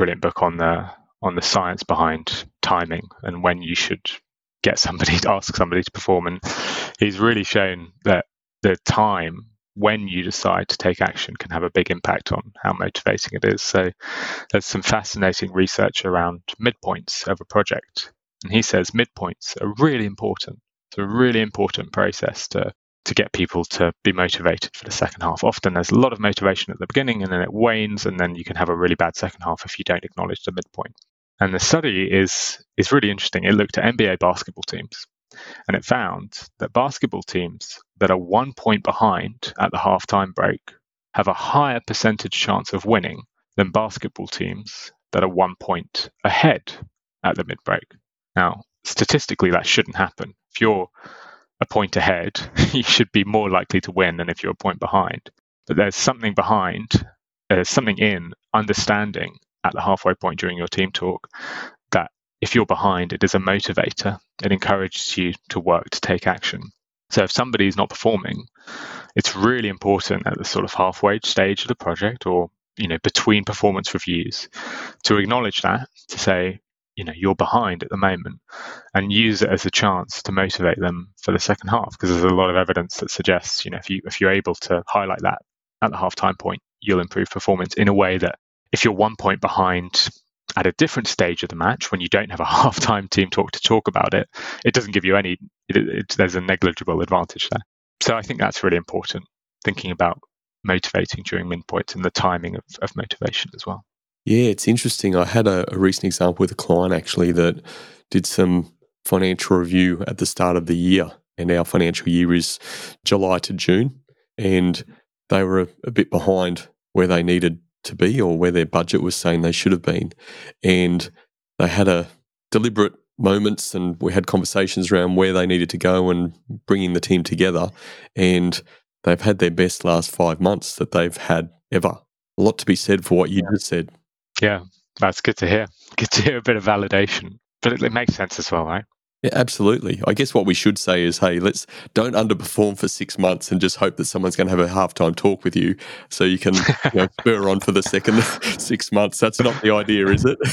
brilliant book on the on the science behind timing and when you should get somebody to ask somebody to perform. And he's really shown that the time when you decide to take action can have a big impact on how motivating it is. So there's some fascinating research around midpoints of a project. And he says midpoints are really important. It's a really important process to, to get people to be motivated for the second half. Often there's a lot of motivation at the beginning and then it wanes, and then you can have a really bad second half if you don't acknowledge the midpoint. And the study is is really interesting. It looked at N B A basketball teams, and it found that basketball teams that are one point behind at the halftime break have a higher percentage chance of winning than basketball teams that are one point ahead at the mid-break. Now, statistically, that shouldn't happen. If you're a point ahead, you should be more likely to win than if you're a point behind. But there's something behind, there's something in understanding at the halfway point during your team talk that if you're behind, it is a motivator. It encourages you to work, to take action. So if somebody is not performing, it's really important at the sort of halfway stage of the project, or you know, between performance reviews, to acknowledge that, to say, you know, you're behind at the moment, and use it as a chance to motivate them for the second half. Because there's a lot of evidence that suggests, you know, if you if you're able to highlight that at the halftime point, you'll improve performance in a way that if you're one point behind at a different stage of the match, when you don't have a halftime team talk to talk about it, it doesn't give you any, it, it, there's a negligible advantage there. So I think that's really important, thinking about motivating during midpoints and the timing of, of motivation as well. Yeah, it's interesting. I had a, a recent example with a client actually that did some financial review at the start of the year, and our financial year is July to June, and they were a, a bit behind where they needed to be, or where their budget was saying they should have been. And they had a deliberate moments, and we had conversations around where they needed to go and bringing the team together. And they've had their best last five months that they've had ever. A lot to be said for what you just said. Yeah, that's good to hear. Good to hear a bit of validation. But it, it makes sense as well, right? Yeah, absolutely. I guess what we should say is, hey, let's don't underperform for six months and just hope that someone's going to have a halftime talk with you so you can you know, spur on for the second six months. That's not the idea, is it?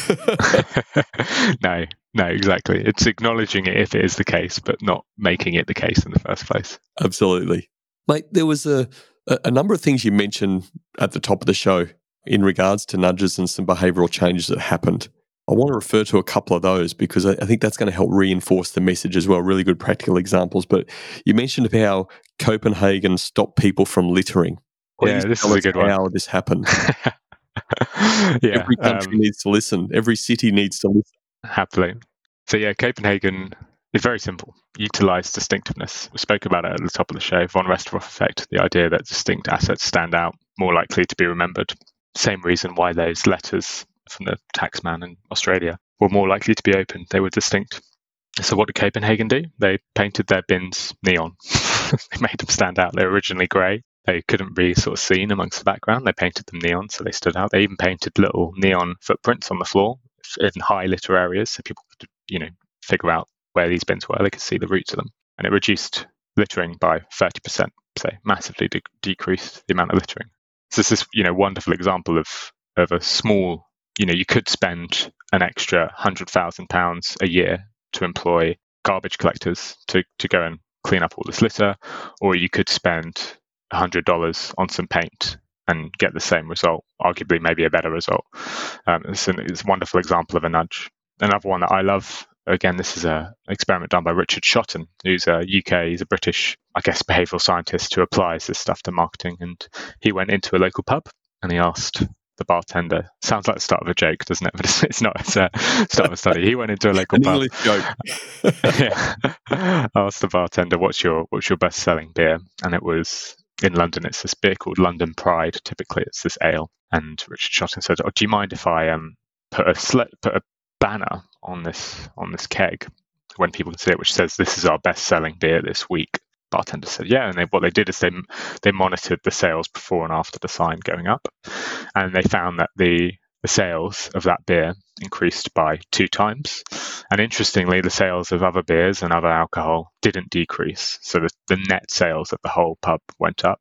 no, no, exactly. It's acknowledging it if it is the case, but not making it the case in the first place. Absolutely. Mate, there was a, a number of things you mentioned at the top of the show in regards to nudges and some behavioural changes that happened. I want to refer to a couple of those because I think that's going to help reinforce the message as well. Really good practical examples. But you mentioned how Copenhagen stopped people from littering. Please yeah, this is a good one. How this happened. yeah, Every country um, needs to listen. Every city needs to listen. Happily. So yeah, Copenhagen is very simple. Utilise distinctiveness. We spoke about it at the top of the show. Von Restorff effect, the idea that distinct assets stand out, more likely to be remembered. Same reason why those letters from the taxman in Australia were more likely to be opened. They were distinct. So what did Copenhagen do? They painted their bins neon. They made them stand out. They were originally grey. They couldn't be sort of seen amongst the background. They painted them neon, so they stood out. They even painted little neon footprints on the floor in high litter areas, so people could, you know, figure out where these bins were. They could see the roots of them. And it reduced littering by thirty percent, so massively de- decreased the amount of littering. So this is, you know, wonderful example of of a small, you know, you could spend an extra one hundred thousand pounds a year to employ garbage collectors to, to go and clean up all this litter, or you could spend one hundred dollars on some paint and get the same result, arguably maybe a better result. Um, it's, an, it's a wonderful example of a nudge. Another one that I love, again, this is an experiment done by Richard Shotton, who's a U K, he's a British, I guess, behavioural scientist who applies this stuff to marketing. And he went into a local pub and he asked the bartender, sounds like the start of a joke, doesn't it? But it's, it's not, it's a start of a study. He went into a local An pub. English joke. yeah. Asked the bartender, what's your what's your best selling beer? And it was, in London, it's this beer called London Pride. Typically it's this ale. And Richard Shotton said, oh, do you mind if I um put a sl- put a banner on this on this keg when people can see it, which says this is our best selling beer this week? Bartender said, yeah. And they, what they did is they they monitored the sales before and after the sign going up, and they found that the the sales of that beer increased by two times. And interestingly, the sales of other beers and other alcohol didn't decrease. So the, the net sales of the whole pub went up.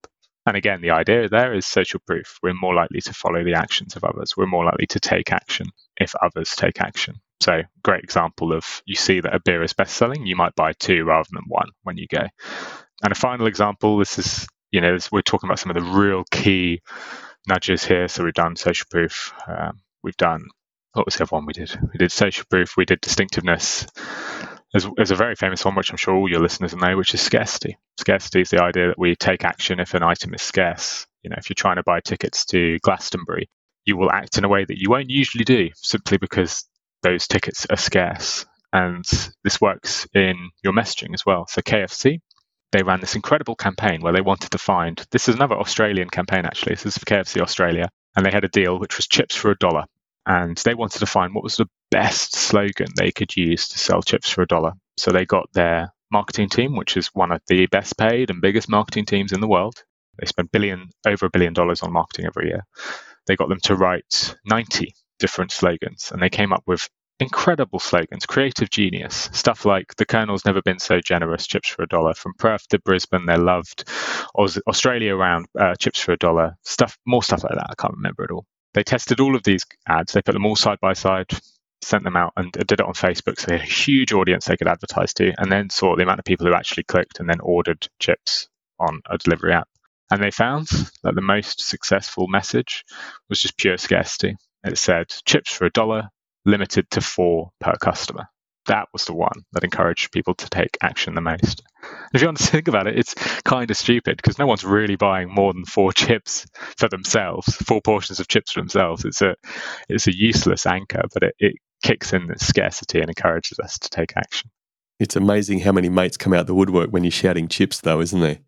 And again, the idea there is social proof. We're more likely to follow the actions of others. We're more likely to take action if others take action. So great example of, you see that a beer is best selling, you might buy two rather than one when you go. And a final example, this is, you know, this, we're talking about some of the real key nudges here. So we've done social proof. Um, we've done, what was the other one we did? We did social proof. We did distinctiveness. There's, there's a very famous one, which I'm sure all your listeners know, which is scarcity. Scarcity is the idea that we take action if an item is scarce. You know, if you're trying to buy tickets to Glastonbury, you will act in a way that you won't usually do, simply because those tickets are scarce. And this works in your messaging as well. So K F C, they ran this incredible campaign where they wanted to find, this is another Australian campaign actually, this is for K F C Australia, and they had a deal which was chips for a dollar. And they wanted to find what was the best slogan they could use to sell chips for a dollar. So they got their marketing team, which is one of the best paid and biggest marketing teams in the world. They spend billion, over a billion dollars on marketing every year. They got them to write ninety different slogans, and they came up with incredible slogans, creative genius, stuff like the Colonel's never been so generous, chips for a dollar. From Perth to Brisbane, they're loved. Aus- Australia around, uh, chips for a dollar. Stuff, more stuff like that. I can't remember it all. They tested all of these ads. They put them all side by side, sent them out, and did it on Facebook. So they had a huge audience they could advertise to, and then saw the amount of people who actually clicked and then ordered chips on a delivery app. And they found that the most successful message was just pure scarcity. It said chips for a dollar, limited to four per customer. That was the one that encouraged people to take action the most. If you want to think about it, it's kind of stupid because no one's really buying more than four chips for themselves, four portions of chips for themselves. It's a it's a useless anchor, but it, it kicks in the scarcity and encourages us to take action. It's amazing how many mates come out the woodwork when you're shouting chips, though, isn't there?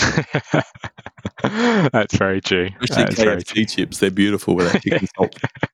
That's very true. Especially K F C chips, they're beautiful with that chicken salt.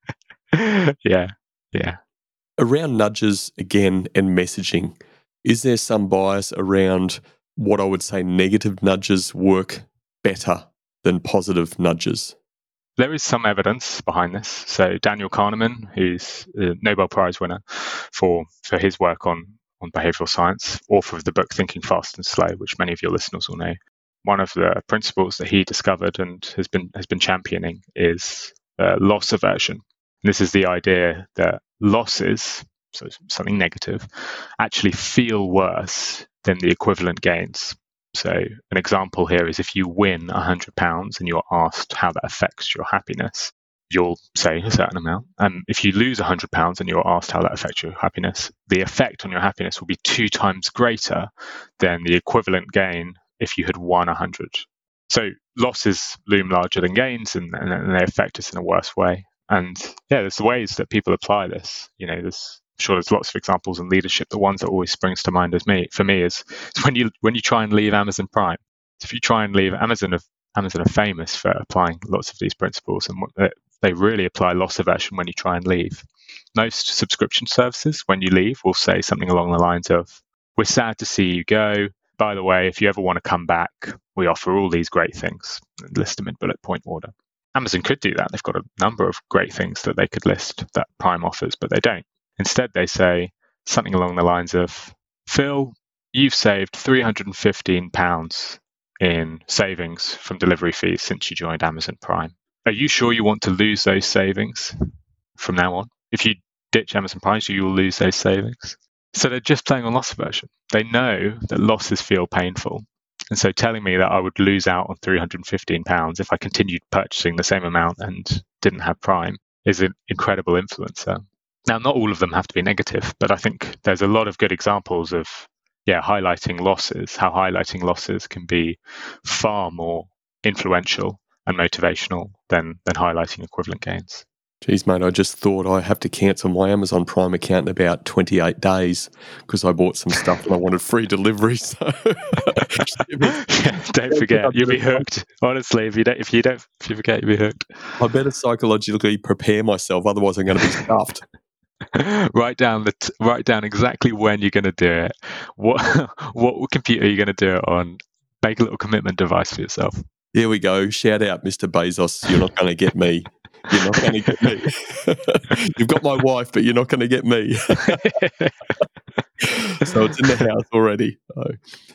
Yeah, yeah. Around nudges again and messaging, is there some bias around what I would say negative nudges work better than positive nudges? There is some evidence behind this. So Daniel Kahneman, who's a Nobel Prize winner for, for his work on, on behavioral science, author of the book Thinking Fast and Slow, which many of your listeners will know. One of the principles that he discovered and has been has been championing is uh, loss aversion. And this is the idea that losses, so something negative, actually feel worse than the equivalent gains. So an example here is if you win one hundred pounds and you're asked how that affects your happiness, you'll say a certain amount. And if you lose one hundred pounds and you're asked how that affects your happiness, the effect on your happiness will be two times greater than the equivalent gain if you had won one hundred. So losses loom larger than gains, and, and, and they affect us in a worse way. And yeah, there's ways that people apply this. You know, there's I'm sure there's lots of examples in leadership. The ones that always springs to mind as me for me is, is when you when you try and leave Amazon Prime. If you try and leave Amazon, Amazon are famous for applying lots of these principles, and what they really apply loss aversion when you try and leave. Most subscription services, when you leave, will say something along the lines of, "We're sad to see you go. By the way, if you ever want to come back, we offer all these great things," and list them in bullet point order. Amazon could do that. They've got a number of great things that they could list that Prime offers, but they don't. Instead, they say something along the lines of, "Phil, you've saved three hundred fifteen pounds in savings from delivery fees since you joined Amazon Prime. Are you sure you want to lose those savings from now on? If you ditch Amazon Prime, you will lose those savings." So they're just playing on loss aversion. They know that losses feel painful. And so telling me that I would lose out on three hundred fifteen pounds if I continued purchasing the same amount and didn't have Prime is an incredible influencer. Now, not all of them have to be negative, but I think there's a lot of good examples of, yeah, highlighting losses, how highlighting losses can be far more influential and motivational than, than highlighting equivalent gains. Geez, mate, I just thought I have to cancel my Amazon Prime account in about twenty-eight days because I bought some stuff and I wanted free delivery. So yeah, don't forget, you'll be hooked. Honestly, if you don't, if you don't, if you forget, you'll be hooked. I better psychologically prepare myself, otherwise I'm going to be stuffed. write down the t- write down exactly when you're going to do it. What what computer are you going to do it on? Make a little commitment device for yourself. There we go. Shout out, Mister Bezos. You're not going to get me. You're not going to get me. You've got my wife, but you're not going to get me. So it's in the house already. So,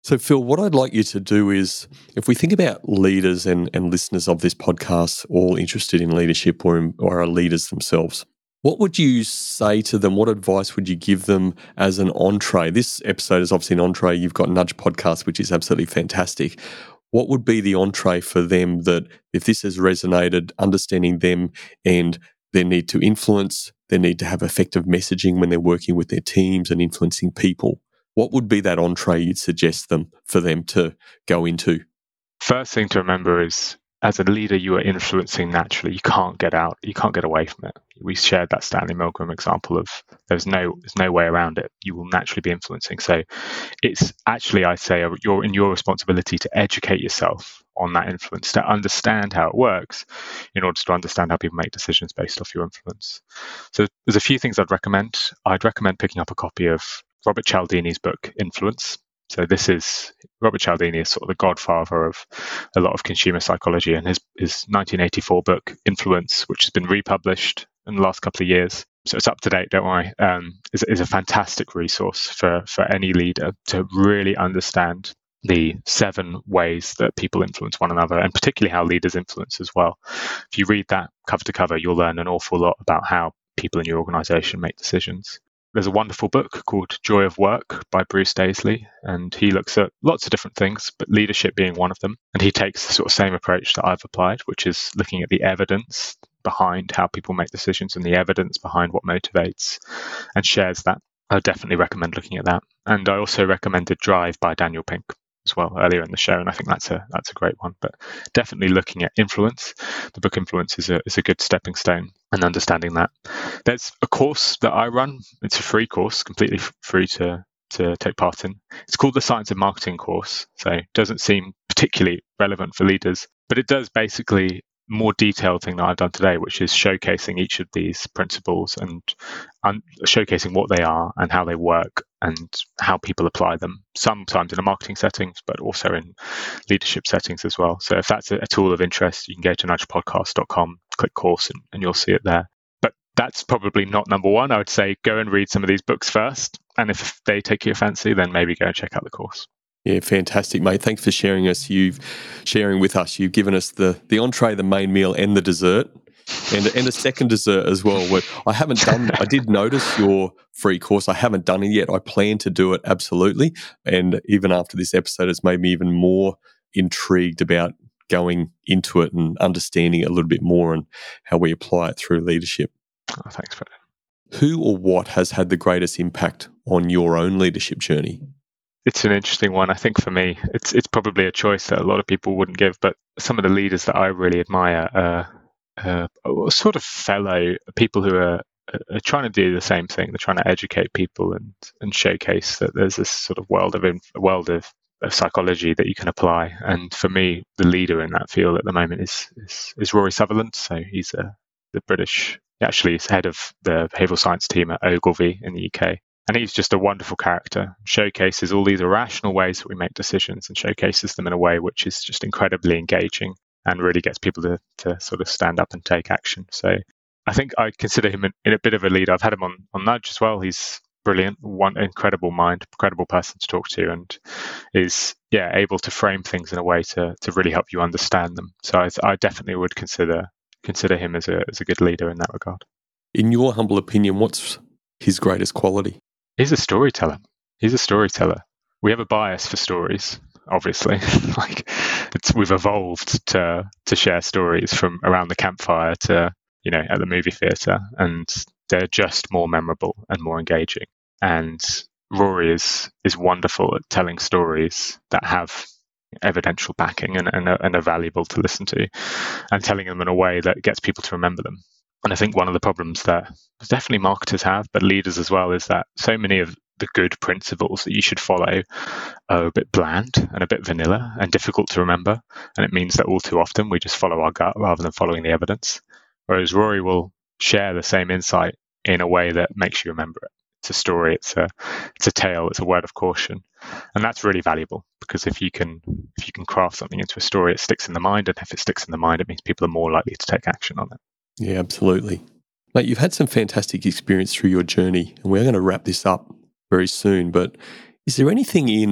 So, Phil, what I'd like you to do is, if we think about leaders and, and listeners of this podcast, all interested in leadership or, in, or are leaders themselves, what would you say to them? What advice would you give them as an entree? This episode is obviously an entree. You've got Nudge Podcast, which is absolutely fantastic. What would be the entree for them that, if this has resonated, understanding them and their need to influence, their need to have effective messaging when they're working with their teams and influencing people, what would be that entree you'd suggest them for them to go into? First thing to remember is, as a leader, you are influencing naturally. You can't get out. You can't get away from it. We shared that Stanley Milgram example of there's no there's no way around it. You will naturally be influencing. So it's actually, I say, you're in your responsibility to educate yourself on that influence, to understand how it works in order to understand how people make decisions based off your influence. So there's a few things I'd recommend. I'd recommend picking up a copy of Robert Cialdini's book, Influence. So this is, Robert Cialdini is sort of the godfather of a lot of consumer psychology, and his, his nineteen eighty-four book, Influence, which has been republished in the last couple of years, so it's up to date, don't worry, um, is, is a fantastic resource for, for any leader to really understand the seven ways that people influence one another, and particularly how leaders influence as well. If you read that cover to cover, you'll learn an awful lot about how people in your organization make decisions. There's a wonderful book called Joy of Work by Bruce Daisley, and he looks at lots of different things, but leadership being one of them. And he takes the sort of same approach that I've applied, which is looking at the evidence behind how people make decisions and the evidence behind what motivates, and shares that. I definitely recommend looking at that. And I also recommended Drive by Daniel Pink as well earlier in the show, and I think that's a that's a great one. But definitely looking at influence. The book Influence is a is a good stepping stone, and understanding that. There's a course that I run. It's a free course, completely free to to take part in. It's called the Science of Marketing course. So it doesn't seem particularly relevant for leaders, but it does basically more detailed thing that I've done today, which is showcasing each of these principles and un- showcasing what they are and how they work and how people apply them, sometimes in a marketing settings, but also in leadership settings as well. So if that's a, a tool of interest, you can go to nudge podcast dot com, click course, and, and you'll see it there. But that's probably not number one. I would say go and read some of these books first. And if they take your fancy, then maybe go and check out the course. Yeah, fantastic, mate. Thanks for sharing us. You've sharing with us. You've given us the the entree, the main meal, and the dessert, and and a second dessert as well. What I haven't done, I did notice your free course. I haven't done it yet. I plan to do it absolutely, and even after this episode, it's made me even more intrigued about going into it and understanding it a little bit more and how we apply it through leadership. Oh, thanks, Fred. Who or what has had the greatest impact on your own leadership journey? It's an interesting one. I think for me, it's it's probably a choice that a lot of people wouldn't give, but some of the leaders that I really admire are, uh, are sort of fellow people who are, are trying to do the same thing. They're trying to educate people and and showcase that there's this sort of world of a world of, of psychology that you can apply. And for me, the leader in that field at the moment is is, is Rory Sutherland. So he's a, the British, actually he's head of the behavioural science team at Ogilvy in the U K. And he's just a wonderful character, showcases all these irrational ways that we make decisions and showcases them in a way which is just incredibly engaging and really gets people to, to sort of stand up and take action. So I think I consider him in, in a bit of a leader. I've had him on, on Nudge as well. He's brilliant, one incredible mind, incredible person to talk to, and is yeah able to frame things in a way to to really help you understand them. So I, I definitely would consider consider him as a as a good leader in that regard. In your humble opinion, what's his greatest quality? He's a storyteller. He's a storyteller. We have a bias for stories, obviously. like it's, we've evolved to to share stories from around the campfire to, you know, at the movie theatre, and they're just more memorable and more engaging. And Rory is is wonderful at telling stories that have evidential backing and, and, are, and are valuable to listen to, and telling them in a way that gets people to remember them. And I think one of the problems that definitely marketers have, but leaders as well, is that so many of the good principles that you should follow are a bit bland and a bit vanilla and difficult to remember. And it means that all too often we just follow our gut rather than following the evidence. Whereas Rory will share the same insight in a way that makes you remember it. It's a story, it's a it's a tale, it's a word of caution. And that's really valuable, because if you can if you can craft something into a story, it sticks in the mind. And if it sticks in the mind, it means people are more likely to take action on it. Yeah, absolutely. Mate, you've had some fantastic experience through your journey, and we're going to wrap this up very soon. But is there anything in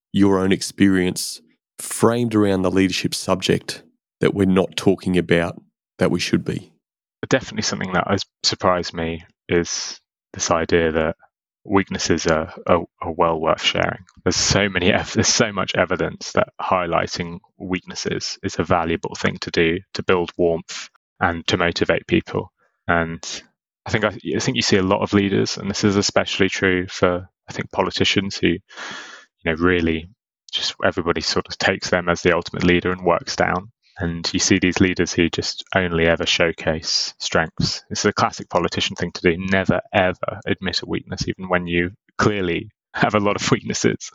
your own experience framed around the leadership subject that we're not talking about that we should be? Definitely something that has surprised me is this idea that weaknesses are, are, are well worth sharing. There's so many, there's so much evidence that highlighting weaknesses is a valuable thing to do to build warmth and to motivate people. And I think I, I think you see a lot of leaders, and this is especially true for I think politicians who, you know, really just everybody sort of takes them as the ultimate leader and works down. And you see these leaders who just only ever showcase strengths. It's a classic politician thing to do. Never, ever admit a weakness, even when you clearly have a lot of weaknesses.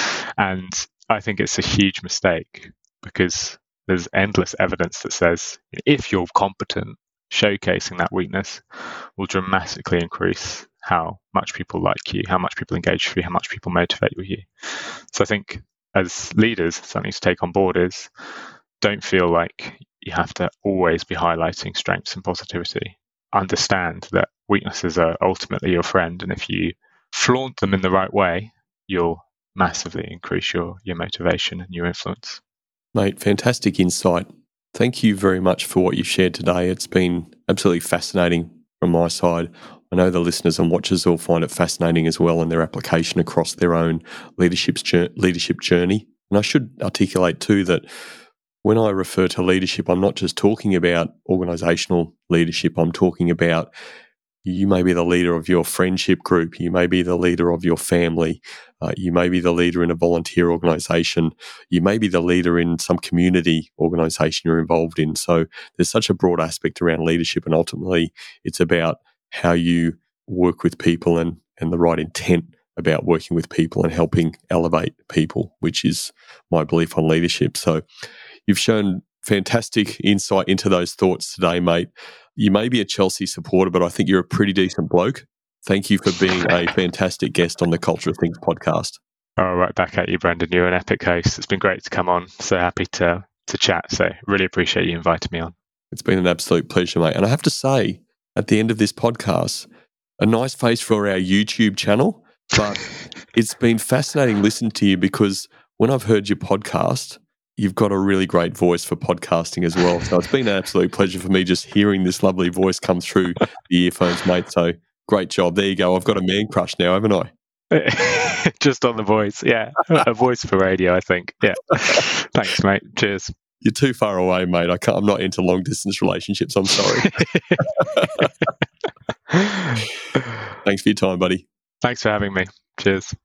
And I think it's a huge mistake because there's endless evidence that says if you're competent, showcasing that weakness will dramatically increase how much people like you, how much people engage with you, how much people motivate with you. So I think as leaders, something to take on board is don't feel like you have to always be highlighting strengths and positivity. Understand that weaknesses are ultimately your friend, and if you flaunt them in the right way, you'll massively increase your, your motivation and your influence. Mate, fantastic insight. Thank you very much for what you've shared today. It's been absolutely fascinating from my side. I know the listeners and watchers will find it fascinating as well in their application across their own leadership leadership journey. And I should articulate too that when I refer to leadership, I'm not just talking about organisational leadership. I'm talking about you may be the leader of your friendship group. You may be the leader of your family. Uh, you may be the leader in a volunteer organisation. You may be the leader in some community organisation you're involved in. So there's such a broad aspect around leadership, and ultimately it's about how you work with people and, and the right intent about working with people and helping elevate people, which is my belief on leadership. So you've shown fantastic insight into those thoughts today, mate. You may be a Chelsea supporter, but I think you're a pretty decent bloke. Thank you for being a fantastic guest on the Culture of Things podcast. Oh, right back at you, Brendan. You're an epic host. It's been great to come on. So happy to to chat. So really appreciate you inviting me on. It's been an absolute pleasure, mate. And I have to say, at the end of this podcast, a nice face for our YouTube channel, but it's been fascinating listening to you because when I've heard your podcast, you've got a really great voice for podcasting as well. So it's been an absolute pleasure for me just hearing this lovely voice come through the earphones, mate. So great job. There you go. I've got a man crush now, haven't I? Just on the voice. Yeah. A voice for radio, I think. Yeah. Thanks, mate. Cheers. You're too far away, mate. I can't, I'm not into long distance relationships. I'm sorry. Thanks for your time, buddy. Thanks for having me. Cheers.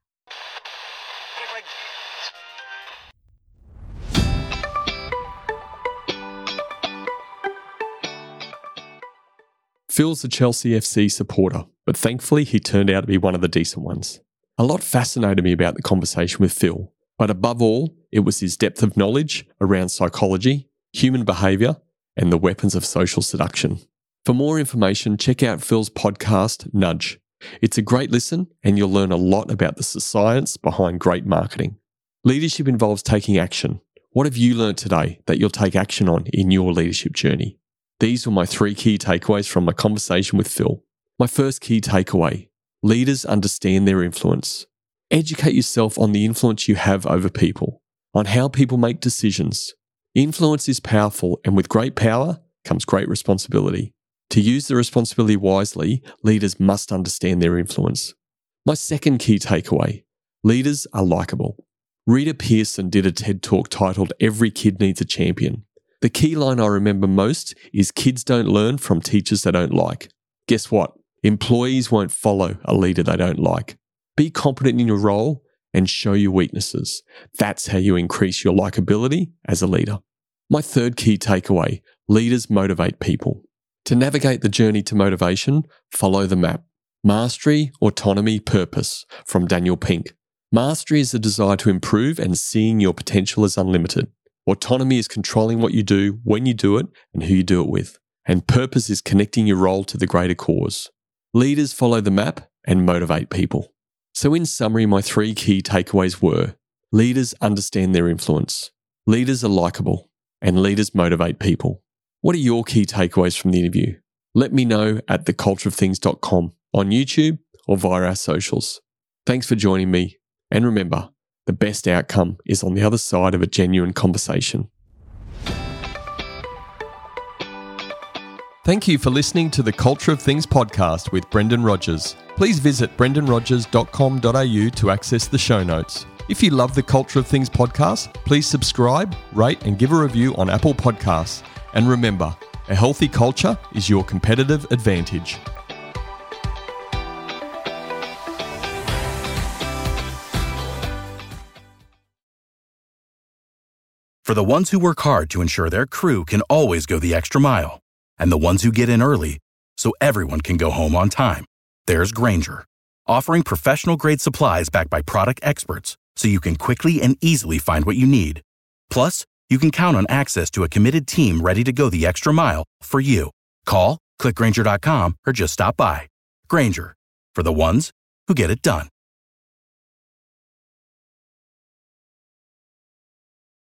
Phil's a Chelsea F C supporter, but thankfully he turned out to be one of the decent ones. A lot fascinated me about the conversation with Phil, but above all, it was his depth of knowledge around psychology, human behaviour, and the weapons of social seduction. For more information, check out Phil's podcast, Nudge. It's a great listen, and you'll learn a lot about the science behind great marketing. Leadership involves taking action. What have you learned today that you'll take action on in your leadership journey? These were my three key takeaways from my conversation with Phil. My first key takeaway: leaders understand their influence. Educate yourself on the influence you have over people, on how people make decisions. Influence is powerful, and with great power comes great responsibility. To use the responsibility wisely, leaders must understand their influence. My second key takeaway: leaders are likable. Rita Pearson did a TED Talk titled "Every Kid Needs a Champion." The key line I remember most is kids don't learn from teachers they don't like. Guess what? Employees won't follow a leader they don't like. Be competent in your role and show your weaknesses. That's how you increase your likability as a leader. My third key takeaway: leaders motivate people. To navigate the journey to motivation, follow the map. Mastery, autonomy, purpose, from Daniel Pink. Mastery is the desire to improve and seeing your potential as unlimited. Autonomy is controlling what you do, when you do it, and who you do it with. And purpose is connecting your role to the greater cause. Leaders follow the map and motivate people. So in summary, my three key takeaways were: leaders understand their influence, leaders are likable, and leaders motivate people. What are your key takeaways from the interview? Let me know at the culture of things dot com, on YouTube, or via our socials. Thanks for joining me. And remember, the best outcome is on the other side of a genuine conversation. Thank you for listening to the Culture of Things podcast with Brendan Rogers. Please visit brendan rogers dot com dot a u to access the show notes. If you love the Culture of Things podcast, please subscribe, rate and give a review on Apple Podcasts. And remember, a healthy culture is your competitive advantage. For the ones who work hard to ensure their crew can always go the extra mile, and the ones who get in early so everyone can go home on time, there's Grainger, offering professional-grade supplies backed by product experts so you can quickly and easily find what you need. Plus, you can count on access to a committed team ready to go the extra mile for you. Call, click Grainger dot com, or just stop by. Grainger, for the ones who get it done.